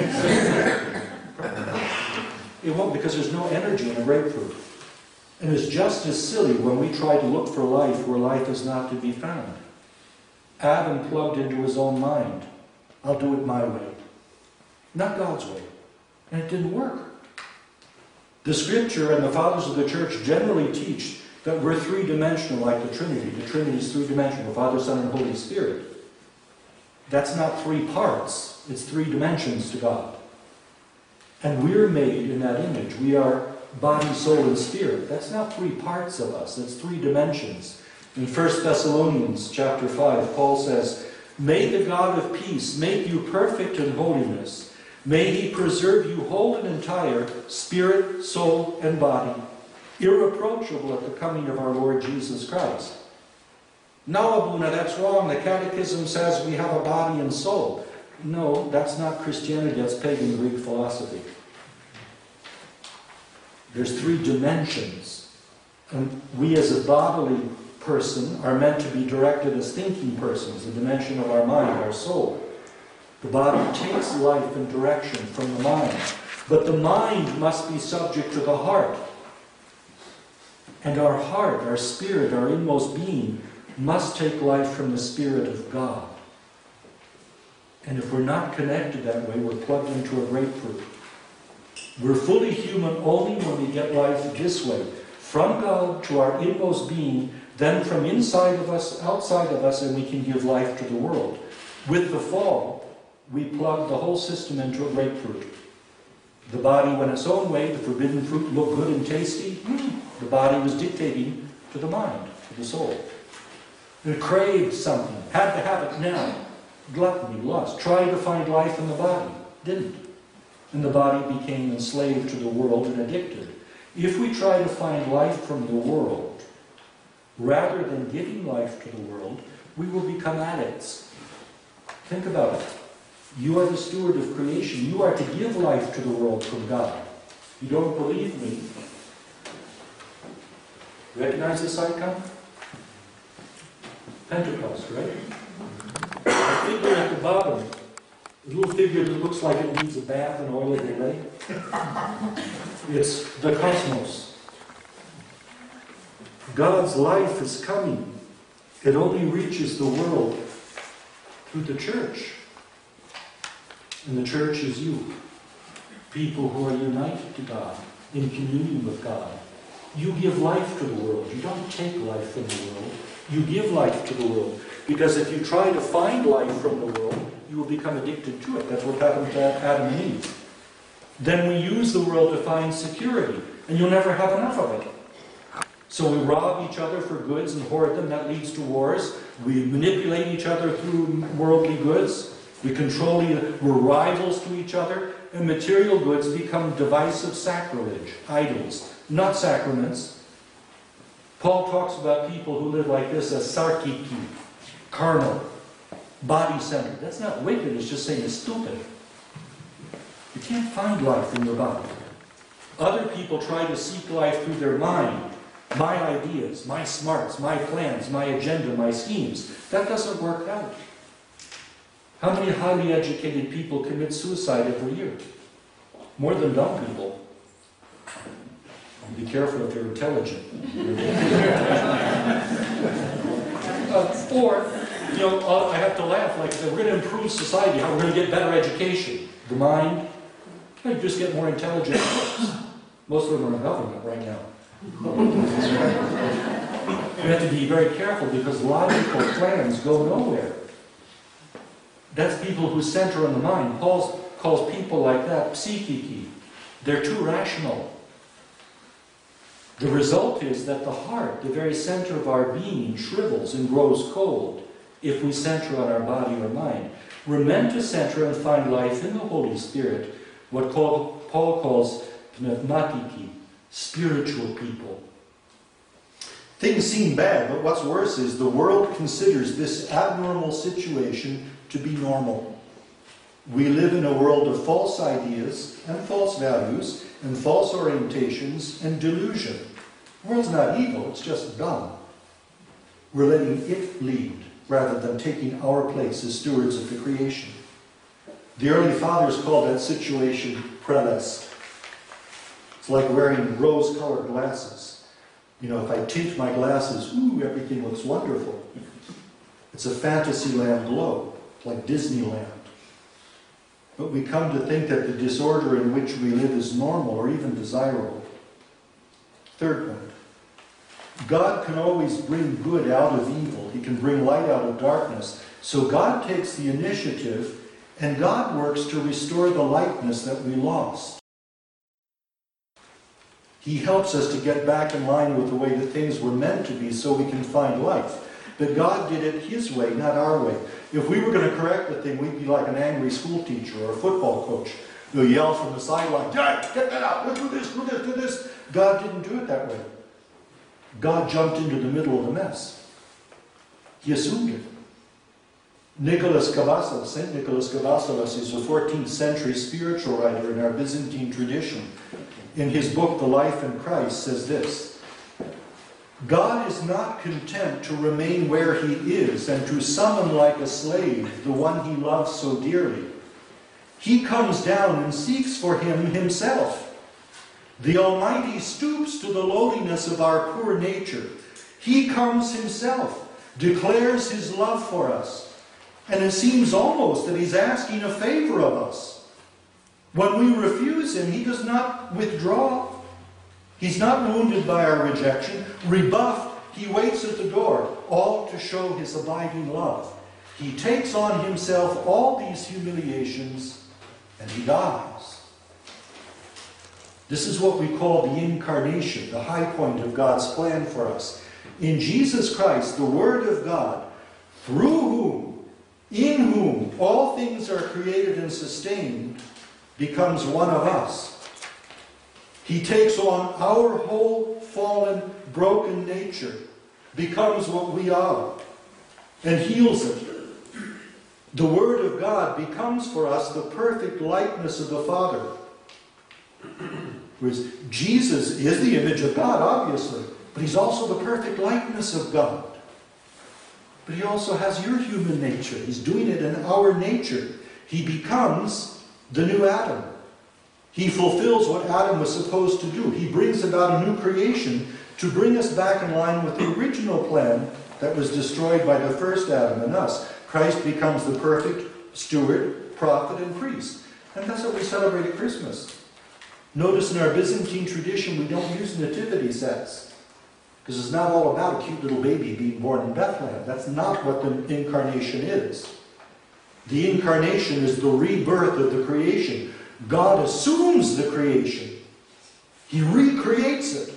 It won't, because there's no energy in a grapefruit. And it's just as silly when we try to look for life where life is not to be found. Adam plugged into his own mind. I'll do it my way. Not God's way. And it didn't work. The Scripture and the Fathers of the Church generally teach that we're three-dimensional like the Trinity. The Trinity is three-dimensional, Father, Son, and Holy Spirit. That's not three parts. It's three dimensions to God. And we're made in that image. We are body, soul, and spirit. That's not three parts of us. That's three dimensions. In 1 Thessalonians chapter 5, Paul says, "May the God of peace make you perfect in holiness, May he preserve you whole and entire, spirit, soul, and body, irreproachable at the coming of our Lord Jesus Christ. No, Abuna, that's wrong. The Catechism says we have a body and soul. No, that's not Christianity, that's pagan Greek philosophy. There's 3 dimensions. And we as a bodily person are meant to be directed as thinking persons, the dimension of our mind, our soul. The body takes life and direction from the mind. But the mind must be subject to the heart. And our heart, our spirit, our inmost being must take life from the Spirit of God. And if we're not connected that way, we're plugged into a grapefruit. We're fully human only when we get life this way. From God to our inmost being, then from inside of us, outside of us, and we can give life to the world. With the fall, we plug the whole system into a grapefruit. The body went its own way, the forbidden fruit looked good and tasty. The body was dictating to the mind, to the soul. It craved something, had to have it now. Gluttony, lust, tried to find life in the body, didn't. And the body became enslaved to the world and addicted. If we try to find life from the world, rather than giving life to the world, we will become addicts. Think about it. You are the steward of creation. You are to give life to the world from God. You don't believe me? Recognize this icon? Pentecost, right? A figure at the bottom. A little figure that looks like it needs a bath and oil every day. It's the cosmos. God's life is coming. It only reaches the world through the church. And the church is you. People who are united to God, in communion with God. You give life to the world. You don't take life from the world. You give life to the world. Because if you try to find life from the world, you will become addicted to it. That's what happened to Adam and Eve. Then we use the world to find security, and you'll never have enough of it. So we rob each other for goods and hoard them. That leads to wars. We manipulate each other through worldly goods. We control we're rivals to each other. And material goods become divisive sacrilege, idols, not sacraments. Paul talks about people who live like this as sarkiki, carnal, body-centered. That's not wicked, it's just saying it's stupid. You can't find life in your body. Other people try to seek life through their mind. My ideas, my smarts, my plans, my agenda, my schemes. That doesn't work out. How many highly educated people commit suicide every year? More than dumb people. Be careful if you're intelligent. Or, I have to laugh, like, we're going to improve society, how we're going to get better education. The mind, you just get more intelligent folks. Most of them are in government right now. We have to be very careful because logical plans go nowhere. That's people who center on the mind. Paul calls people like that psychiki. They're too rational. The result is that the heart, the very center of our being, shrivels and grows cold if we center on our body or mind. We're meant to center and find life in the Holy Spirit, what Paul calls pneumatiki, spiritual people. Things seem bad, but what's worse is the world considers this abnormal situation to be normal. We live in a world of false ideas and false values and false orientations and delusion. The world's not evil, it's just dumb. We're letting it lead rather than taking our place as stewards of the creation. The early fathers called that situation prelest. It's like wearing rose-colored glasses. If I tint my glasses, everything looks wonderful. It's a Fantasyland glow, like Disneyland. But we come to think that the disorder in which we live is normal or even desirable. Third point. God can always bring good out of evil. He can bring light out of darkness. So God takes the initiative and God works to restore the lightness that we lost. He helps us to get back in line with the way that things were meant to be so we can find life. But God did it His way, not our way. If we were going to correct the thing, we'd be like an angry school teacher or a football coach. They'll yell from the sideline, "Dad, get that out, let's do this, do this, do this." God didn't do it that way. God jumped into the middle of the mess. He assumed it. Nicholas Kavassalas, St. Nicholas Kavassalas, is a 14th century spiritual writer in our Byzantine tradition. In his book, The Life in Christ, says this: God is not content to remain where he is and to summon like a slave the one he loves so dearly. He comes down and seeks for him himself. The Almighty stoops to the lowliness of our poor nature. He comes himself, declares his love for us, and it seems almost that he's asking a favor of us. When we refuse him, he does not withdraw. He's not wounded by our rejection. Rebuffed, he waits at the door, all to show his abiding love. He takes on himself all these humiliations, and he dies. This is what we call the incarnation, the high point of God's plan for us. In Jesus Christ, the Word of God, through whom, in whom all things are created and sustained, becomes one of us. He takes on our whole fallen, broken nature, becomes what we are, and heals it. The Word of God becomes for us the perfect likeness of the Father. Whereas Jesus is the image of God, obviously, but he's also the perfect likeness of God. But he also has your human nature. He's doing it in our nature. He becomes the new Adam. He fulfills what Adam was supposed to do. He brings about a new creation to bring us back in line with the original plan that was destroyed by the first Adam and us. Christ becomes the perfect steward, prophet, and priest. And that's what we celebrate at Christmas. Notice in our Byzantine tradition we don't use nativity sets, because it's not all about a cute little baby being born in Bethlehem. That's not what the incarnation is. The incarnation is the rebirth of the creation. God assumes the creation. He recreates it.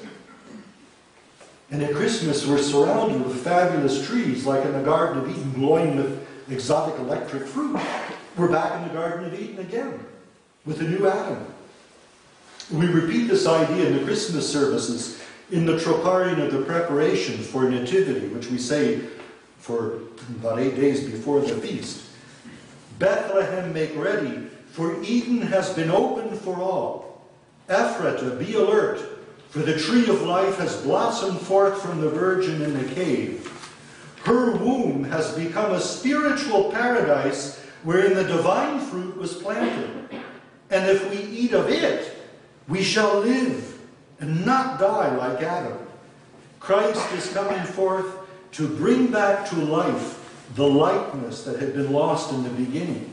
And at Christmas we're surrounded with fabulous trees, like in the Garden of Eden, glowing with exotic electric fruit. We're back in the Garden of Eden again, with a new Adam. We repeat this idea in the Christmas services, in the Troparion of the preparation for Nativity, which we say for about 8 days before the feast. Bethlehem, make ready, for Eden has been opened for all. Ephrata, be alert, for the tree of life has blossomed forth from the virgin in the cave. Her womb has become a spiritual paradise wherein the divine fruit was planted. And if we eat of it, we shall live and not die like Adam. Christ is coming forth to bring back to life the likeness that had been lost in the beginning.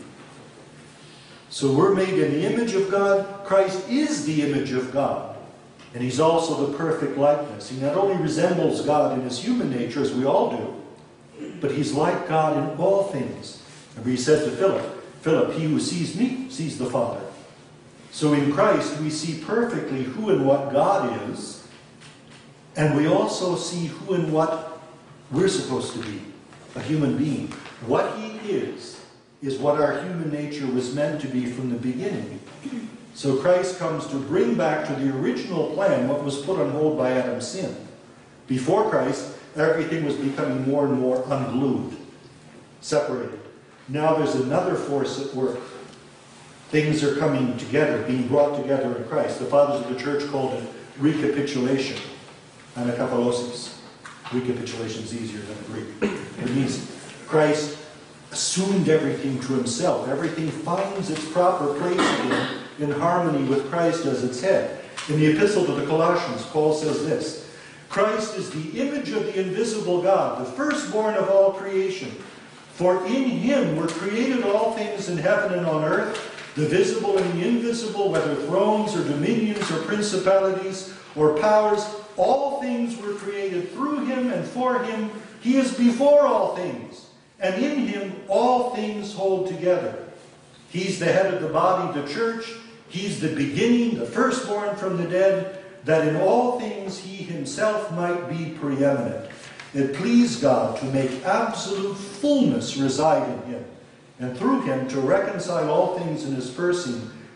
So we're made in the image of God. Christ is the image of God. And he's also the perfect likeness. He not only resembles God in his human nature, as we all do, but he's like God in all things. And he said to Philip, "Philip, he who sees me sees the Father." So in Christ we see perfectly who and what God is, and we also see who and what we're supposed to be, a human being. What he is what our human nature was meant to be from the beginning. So Christ comes to bring back to the original plan what was put on hold by Adam's sin. Before Christ, everything was becoming more and more unglued, separated. Now there's another force at work. Things are coming together, being brought together in Christ. The fathers of the church called it recapitulation, anakapalosis. Recapitulation is easier than Greek. It means Christ assumed everything to himself. Everything finds its proper place again in harmony with Christ as its head. In the epistle to the Colossians, Paul says this: Christ is the image of the invisible God, the firstborn of all creation. For in him were created all things in heaven and on earth, the visible and the invisible, whether thrones or dominions or principalities or powers. All things were created through him and for him. He is before all things, and in him all things hold together. He's the head of the body, the church. He's the beginning, the firstborn from the dead, that in all things he himself might be preeminent. It pleased God to make absolute fullness reside in him, and through him to reconcile all things in his person,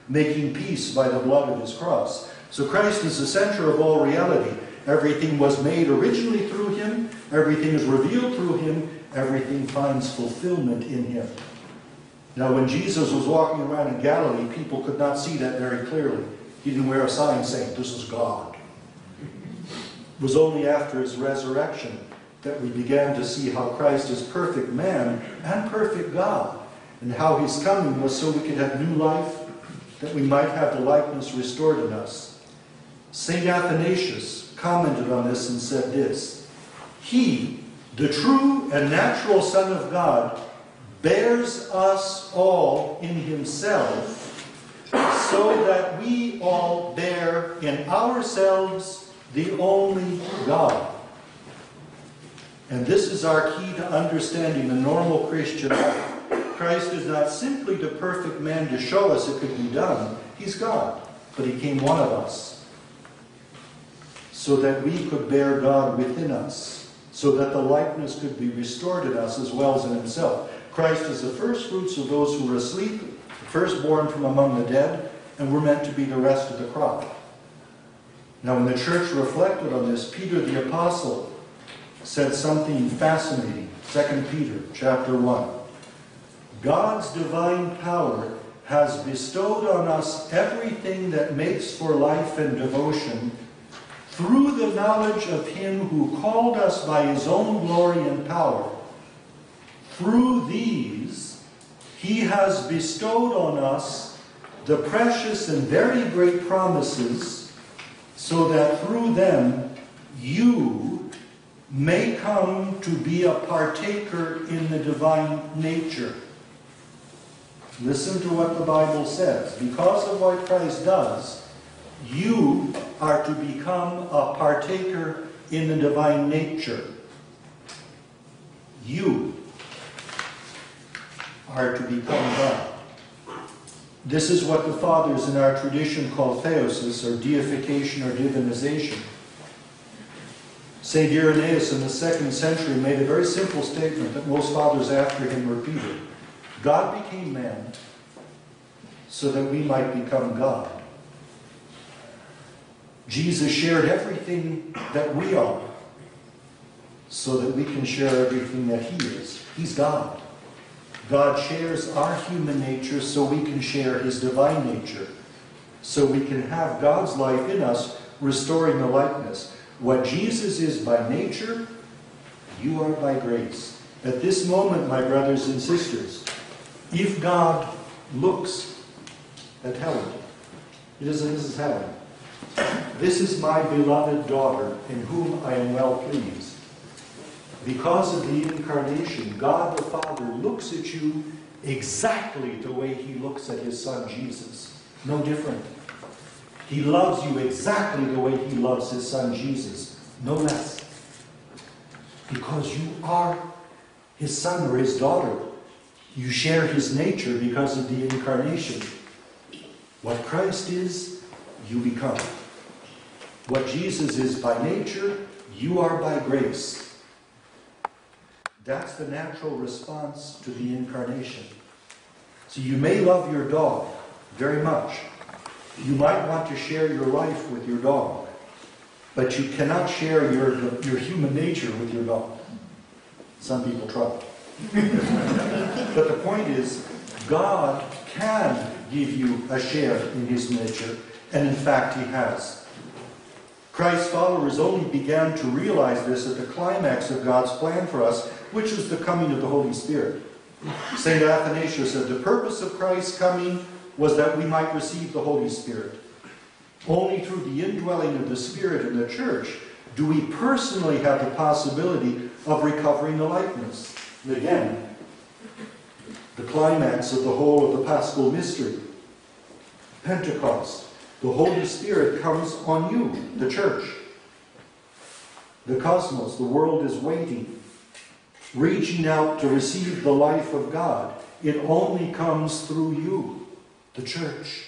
making peace by the blood of his cross. So Christ is the center of all reality. Everything was made originally through him. Everything is revealed through him. Everything finds fulfillment in him. Now, when Jesus was walking around in Galilee, people could not see that very clearly. He didn't wear a sign saying, "This is God." It was only after his resurrection that we began to see how Christ is perfect man and perfect God, and how his coming was so we could have new life, that we might have the likeness restored in us. St. Athanasius commented on this and said this: "He, the true and natural Son of God, bears us all in himself, so that we all bear in ourselves the only God." And this is our key to understanding the normal Christian life. Christ is not simply the perfect man to show us it could be done. He's God, but he came one of us, so that we could bear God within us, so that the likeness could be restored in us as well as in himself. Christ is the first fruits of those who were asleep, the firstborn from among the dead, and we're meant to be the rest of the crop. Now, when the church reflected on this, Peter the Apostle said something fascinating. 2 Peter chapter 1. "God's divine power has bestowed on us everything that makes for life and devotion, through the knowledge of him who called us by his own glory and power. Through these, he has bestowed on us the precious and very great promises, so that through them you may come to be a partaker in the divine nature." Listen to what the Bible says. Because of what Christ does, you are to become a partaker in the divine nature. You are to become God. This is what the fathers in our tradition call theosis, or deification, or divinization. St. Irenaeus in the 2nd century made a very simple statement that most fathers after him repeated. God became man so that we might become God. Jesus shared everything that we are so that we can share everything that he is. He's God. God shares our human nature so we can share his divine nature, so we can have God's life in us, restoring the likeness. What Jesus is by nature, you are by grace. At this moment, my brothers and sisters, if God looks at Helen, this is Helen. "This is my beloved daughter, in whom I am well pleased." Because of the incarnation, God the Father looks at you exactly the way he looks at his son Jesus. No different. He loves you exactly the way he loves his son Jesus. No less. Because you are his son or his daughter. You share his nature because of the incarnation. What Christ is, you become. What Jesus is by nature, you are by grace. That's the natural response to the incarnation. So you may love your dog very much. You might want to share your life with your dog, but you cannot share your human nature with your dog. Some people try. But the point is, God can give you a share in his nature, and in fact he has. Christ's followers only began to realize this at the climax of God's plan for us, which was the coming of the Holy Spirit. St. Athanasius said, "The purpose of Christ's coming was that we might receive the Holy Spirit. Only through the indwelling of the Spirit in the church do we personally have the possibility of recovering the likeness." And again, the climax of the whole of the Paschal mystery, Pentecost. The Holy Spirit comes on you, the church. The cosmos, the world is waiting, reaching out to receive the life of God. It only comes through you, the church.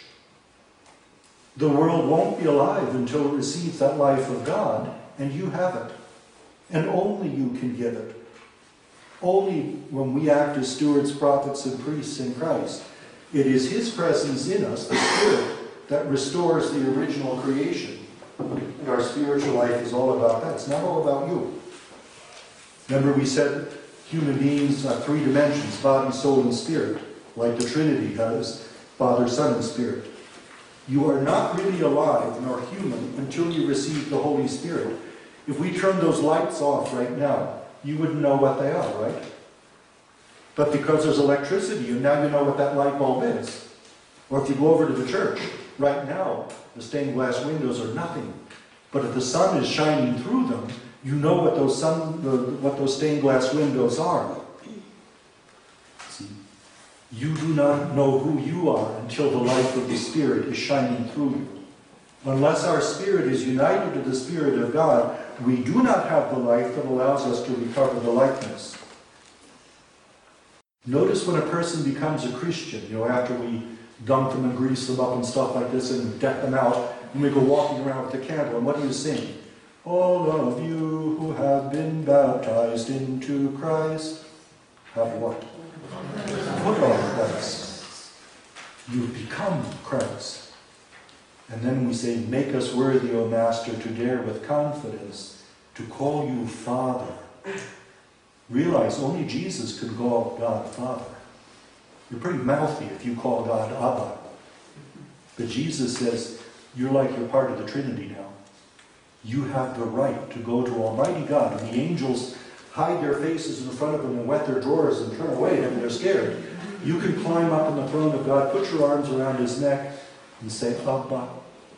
The world won't be alive until it receives that life of God, and you have it. And only you can give it. Only when we act as stewards, prophets, and priests in Christ It is His presence in us, the Spirit, that restores the original creation. And our spiritual life is all about that. It's not all about you. Remember we said human beings have three dimensions, body, soul, and spirit, like the Trinity has Father, Son, and Spirit. You are not really alive nor human until you receive the Holy Spirit. If we turn those lights off right now, you wouldn't know what they are, right? But because there's electricity, and now you know what that light bulb is. Or if you go over to the church, right now, the stained glass windows are nothing. But if the sun is shining through them, you know what those stained glass windows are. See, you do not know who you are until the light of the Spirit is shining through you. Unless our spirit is united to the Spirit of God, we do not have the life that allows us to recover the likeness. Notice when a person becomes a Christian, after we dunk them and grease them up and stuff like this and deck them out, and we go walking around with the candle, and what do you sing? All of you who have been baptized into Christ have what? Put on Christ. You become Christ. And then we say, make us worthy, O Master, to dare with confidence to call you Father. Realize only Jesus can call God Father. You're pretty mouthy if you call God Abba. But Jesus says, you're part of the Trinity now. You have the right to go to Almighty God. And the angels hide their faces in front of Him and wet their drawers and turn away and they're scared. You can climb up on the throne of God, put your arms around His neck, and say, Abba.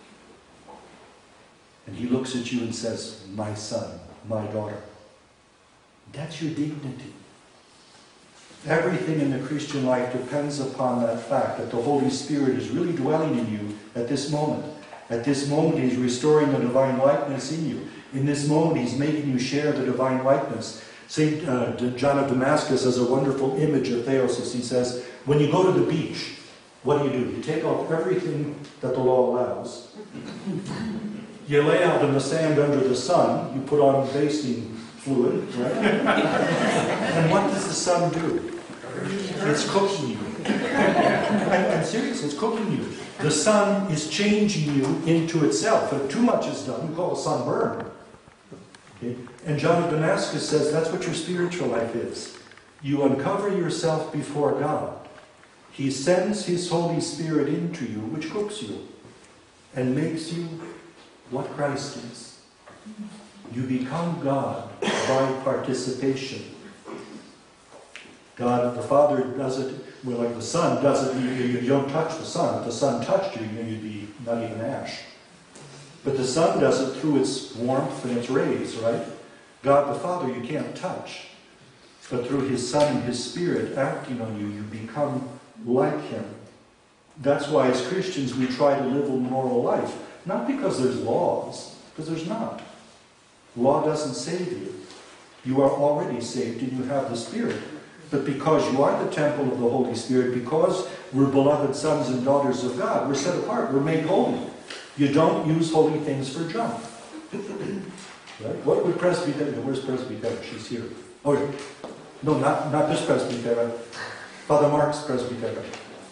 And He looks at you and says, my son, my daughter. That's your dignity. Everything in the Christian life depends upon that fact that the Holy Spirit is really dwelling in you at this moment. At this moment, He's restoring the divine likeness in you. In this moment, He's making you share the divine likeness. St. John of Damascus has a wonderful image of theosis. He says, when you go to the beach, what do? You take off everything that the law allows. You lay out in the sand under the sun. You put on basting fluid, right? And what does the sun do? It's cooking you. I'm serious, it's cooking you. The sun is changing you into itself. If too much is done, we call it sunburn. Okay? And John of Damascus says that's what your spiritual life is. You uncover yourself before God. He sends His Holy Spirit into you, which cooks you, and makes you what Christ is. You become God by participation. God, the Father does it, like the sun does it, you don't touch the sun. If the sun touched you, you'd be not even ash. But the sun does it through its warmth and its rays, right? God the Father you can't touch. But through His Son and His Spirit acting on you, you become like Him. That's why as Christians we try to live a moral life. Not because there's laws, because there's not. Law doesn't save you. You are already saved and you have the Spirit. But because you are the temple of the Holy Spirit, because we're beloved sons and daughters of God, we're set apart, we're made holy. You don't use holy things for junk. Right? What would Presbyterian? Where's Presbyterian? She's here. Oh, no, not this Presbyterian. Father Mark's Presbyterian.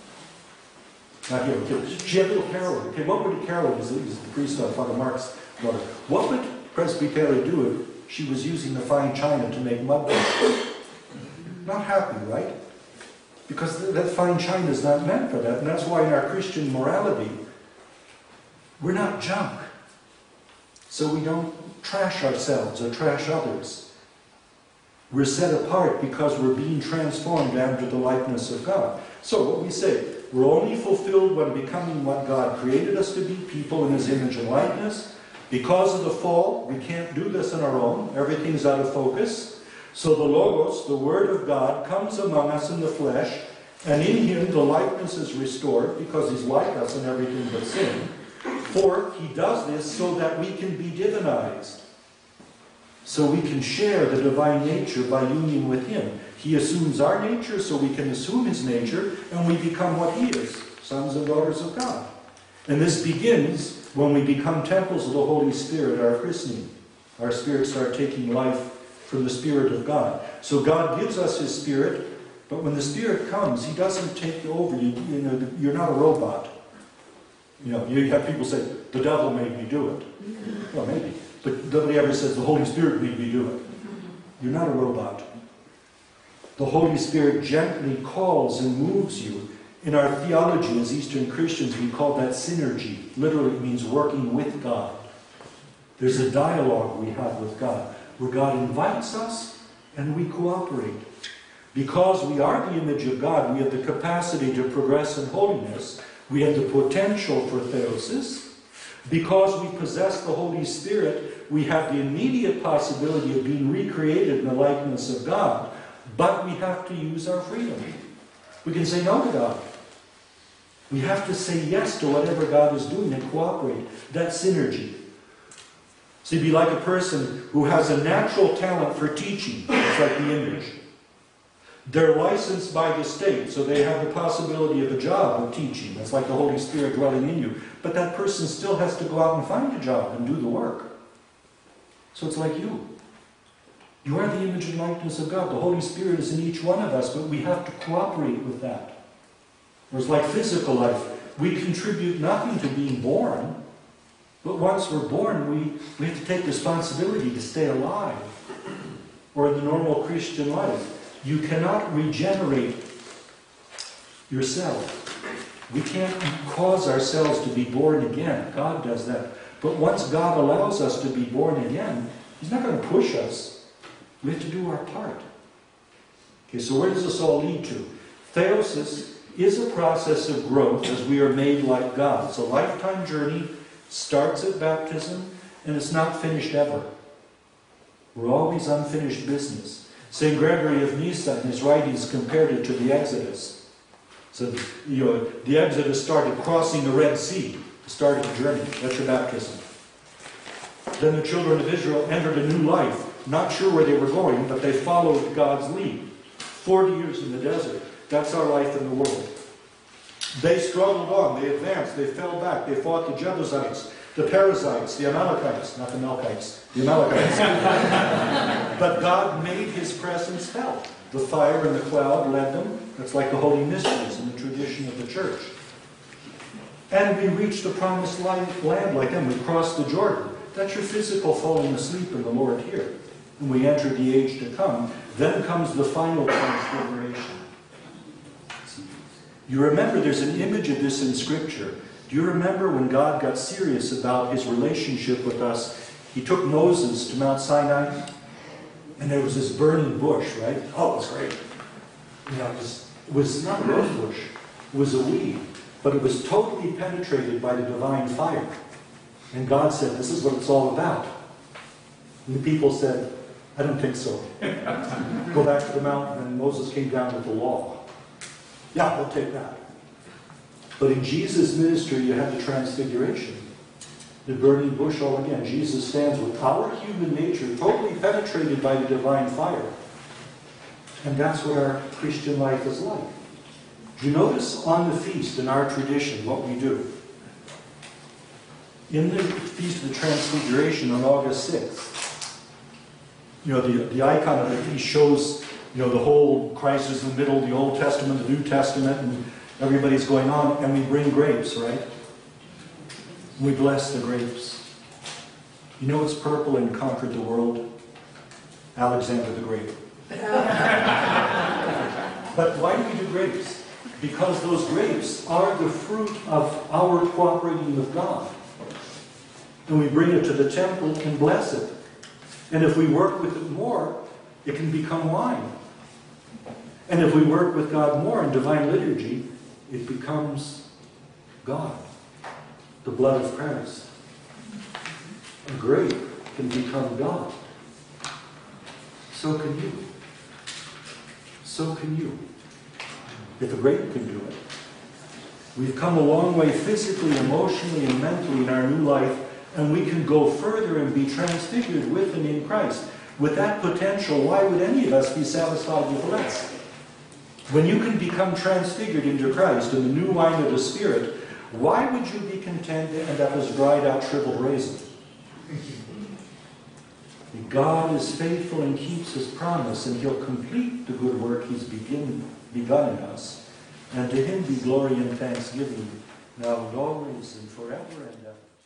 Not here. Okay. She had little Carolyn. Okay, what would Carolyn, is the priest of Father Mark's daughter, what would Presbyterian do if she was using the fine china to make mud pies? Not happy, right? Because that fine china is not meant for that. And that's why in our Christian morality, we're not junk. So we don't trash ourselves or trash others. We're set apart because we're being transformed after the likeness of God. So what we say, we're only fulfilled when becoming what God created us to be, people in His image and likeness. Because of the fall, we can't do this on our own. Everything's out of focus. So the Logos, the Word of God, comes among us in the flesh, and in Him the likeness is restored, because He's like us in everything but sin. For He does this so that we can be divinized. So we can share the divine nature by union with Him. He assumes our nature so we can assume His nature, and we become what He is, sons and daughters of God. And this begins when we become temples of the Holy Spirit, our christening. Our spirits start taking life from the Spirit of God. So God gives us His Spirit But when the Spirit comes, He doesn't take you over. You're not a robot. You have people say, the devil made me do it. Well, maybe. But nobody ever says, the Holy Spirit made me do it. You're not a robot. The Holy Spirit gently calls and moves you. In our theology as Eastern Christians, we call that synergy. Literally, it means working with God. There's a dialogue we have with God, where God invites us and we cooperate. Because we are the image of God, we have the capacity to progress in holiness. We have the potential for theosis. Because we possess the Holy Spirit, we have the immediate possibility of being recreated in the likeness of God. But we have to use our freedom. We can say no to God. We have to say yes to whatever God is doing and cooperate. That's synergy. So you'd be like a person who has a natural talent for teaching. It's like the image. They're licensed by the state, so they have the possibility of a job of teaching. That's like the Holy Spirit dwelling in you. But that person still has to go out and find a job and do the work. So it's like you. You are the image and likeness of God. The Holy Spirit is in each one of us, but we have to cooperate with that. Whereas like physical life, we contribute nothing to being born, but once we're born, we have to take responsibility to stay alive. Or in the normal Christian life, you cannot regenerate yourself. We can't cause ourselves to be born again. God does that. But once God allows us to be born again, He's not going to push us. We have to do our part. Okay, so where does this all lead to? Theosis is a process of growth as we are made like God. It's a lifetime journey, starts at baptism, and it's not finished ever. We're always unfinished business. St. Gregory of Nyssa in his writings compared it to the Exodus. So, the Exodus started crossing the Red Sea, the start of the journey. That's your baptism. Then the children of Israel entered a new life. Not sure where they were going, but they followed God's lead. 40 years in the desert. That's our life in the world. They struggled on. They advanced. They fell back. They fought the Jebusites, the Perizzites, the Amalekites. Not the Melkites. The Amalekites. But God made His presence felt. The fire and the cloud led them. That's like the Holy Mysteries in the tradition of the church. And we reached the promised land like them. We crossed the Jordan. That's your physical falling asleep in the Lord here. And we enter the age to come. Then comes the final transfiguration. You remember there's an image of this in Scripture. Do you remember when God got serious about His relationship with us? He took Moses to Mount Sinai, and there was this burning bush, right? Oh, it was great. It was not a rose bush. It was a weed. But it was totally penetrated by the divine fire. And God said, this is what it's all about. And the people said, I don't think so. Go back to the mountain, and Moses came down with the law. Yeah, we'll take that. But in Jesus' ministry, you have the transfiguration. The burning bush all again. Jesus stands with our human nature totally penetrated by the divine fire. And that's what our Christian life is like. Do you notice on the feast, in our tradition, what we do? In the Feast of the Transfiguration on August 6th, the icon of the feast shows, the whole Christ is in the middle, the Old Testament, the New Testament, and everybody's going on, and we bring grapes, right? We bless the grapes. You know it's purple and conquered the world? Alexander the Great. But why do we do grapes? Because those grapes are the fruit of our cooperating with God. And we bring it to the temple and bless it. And if we work with it more, it can become wine. And if we work with God more in divine liturgy, it becomes God, the blood of Christ. A grape can become God. So can you. So can you. If a grape can do it. We've come a long way physically, emotionally, and mentally in our new life, and we can go further and be transfigured with and in Christ. With that potential, why would any of us be satisfied with less? When you can become transfigured into Christ in the new wine of the Spirit, why would you be content to end up as dried out, shriveled raisin? God is faithful and keeps His promise, and He'll complete the good work He's begun begun in us. And to him be glory and thanksgiving, now and always and forever and ever.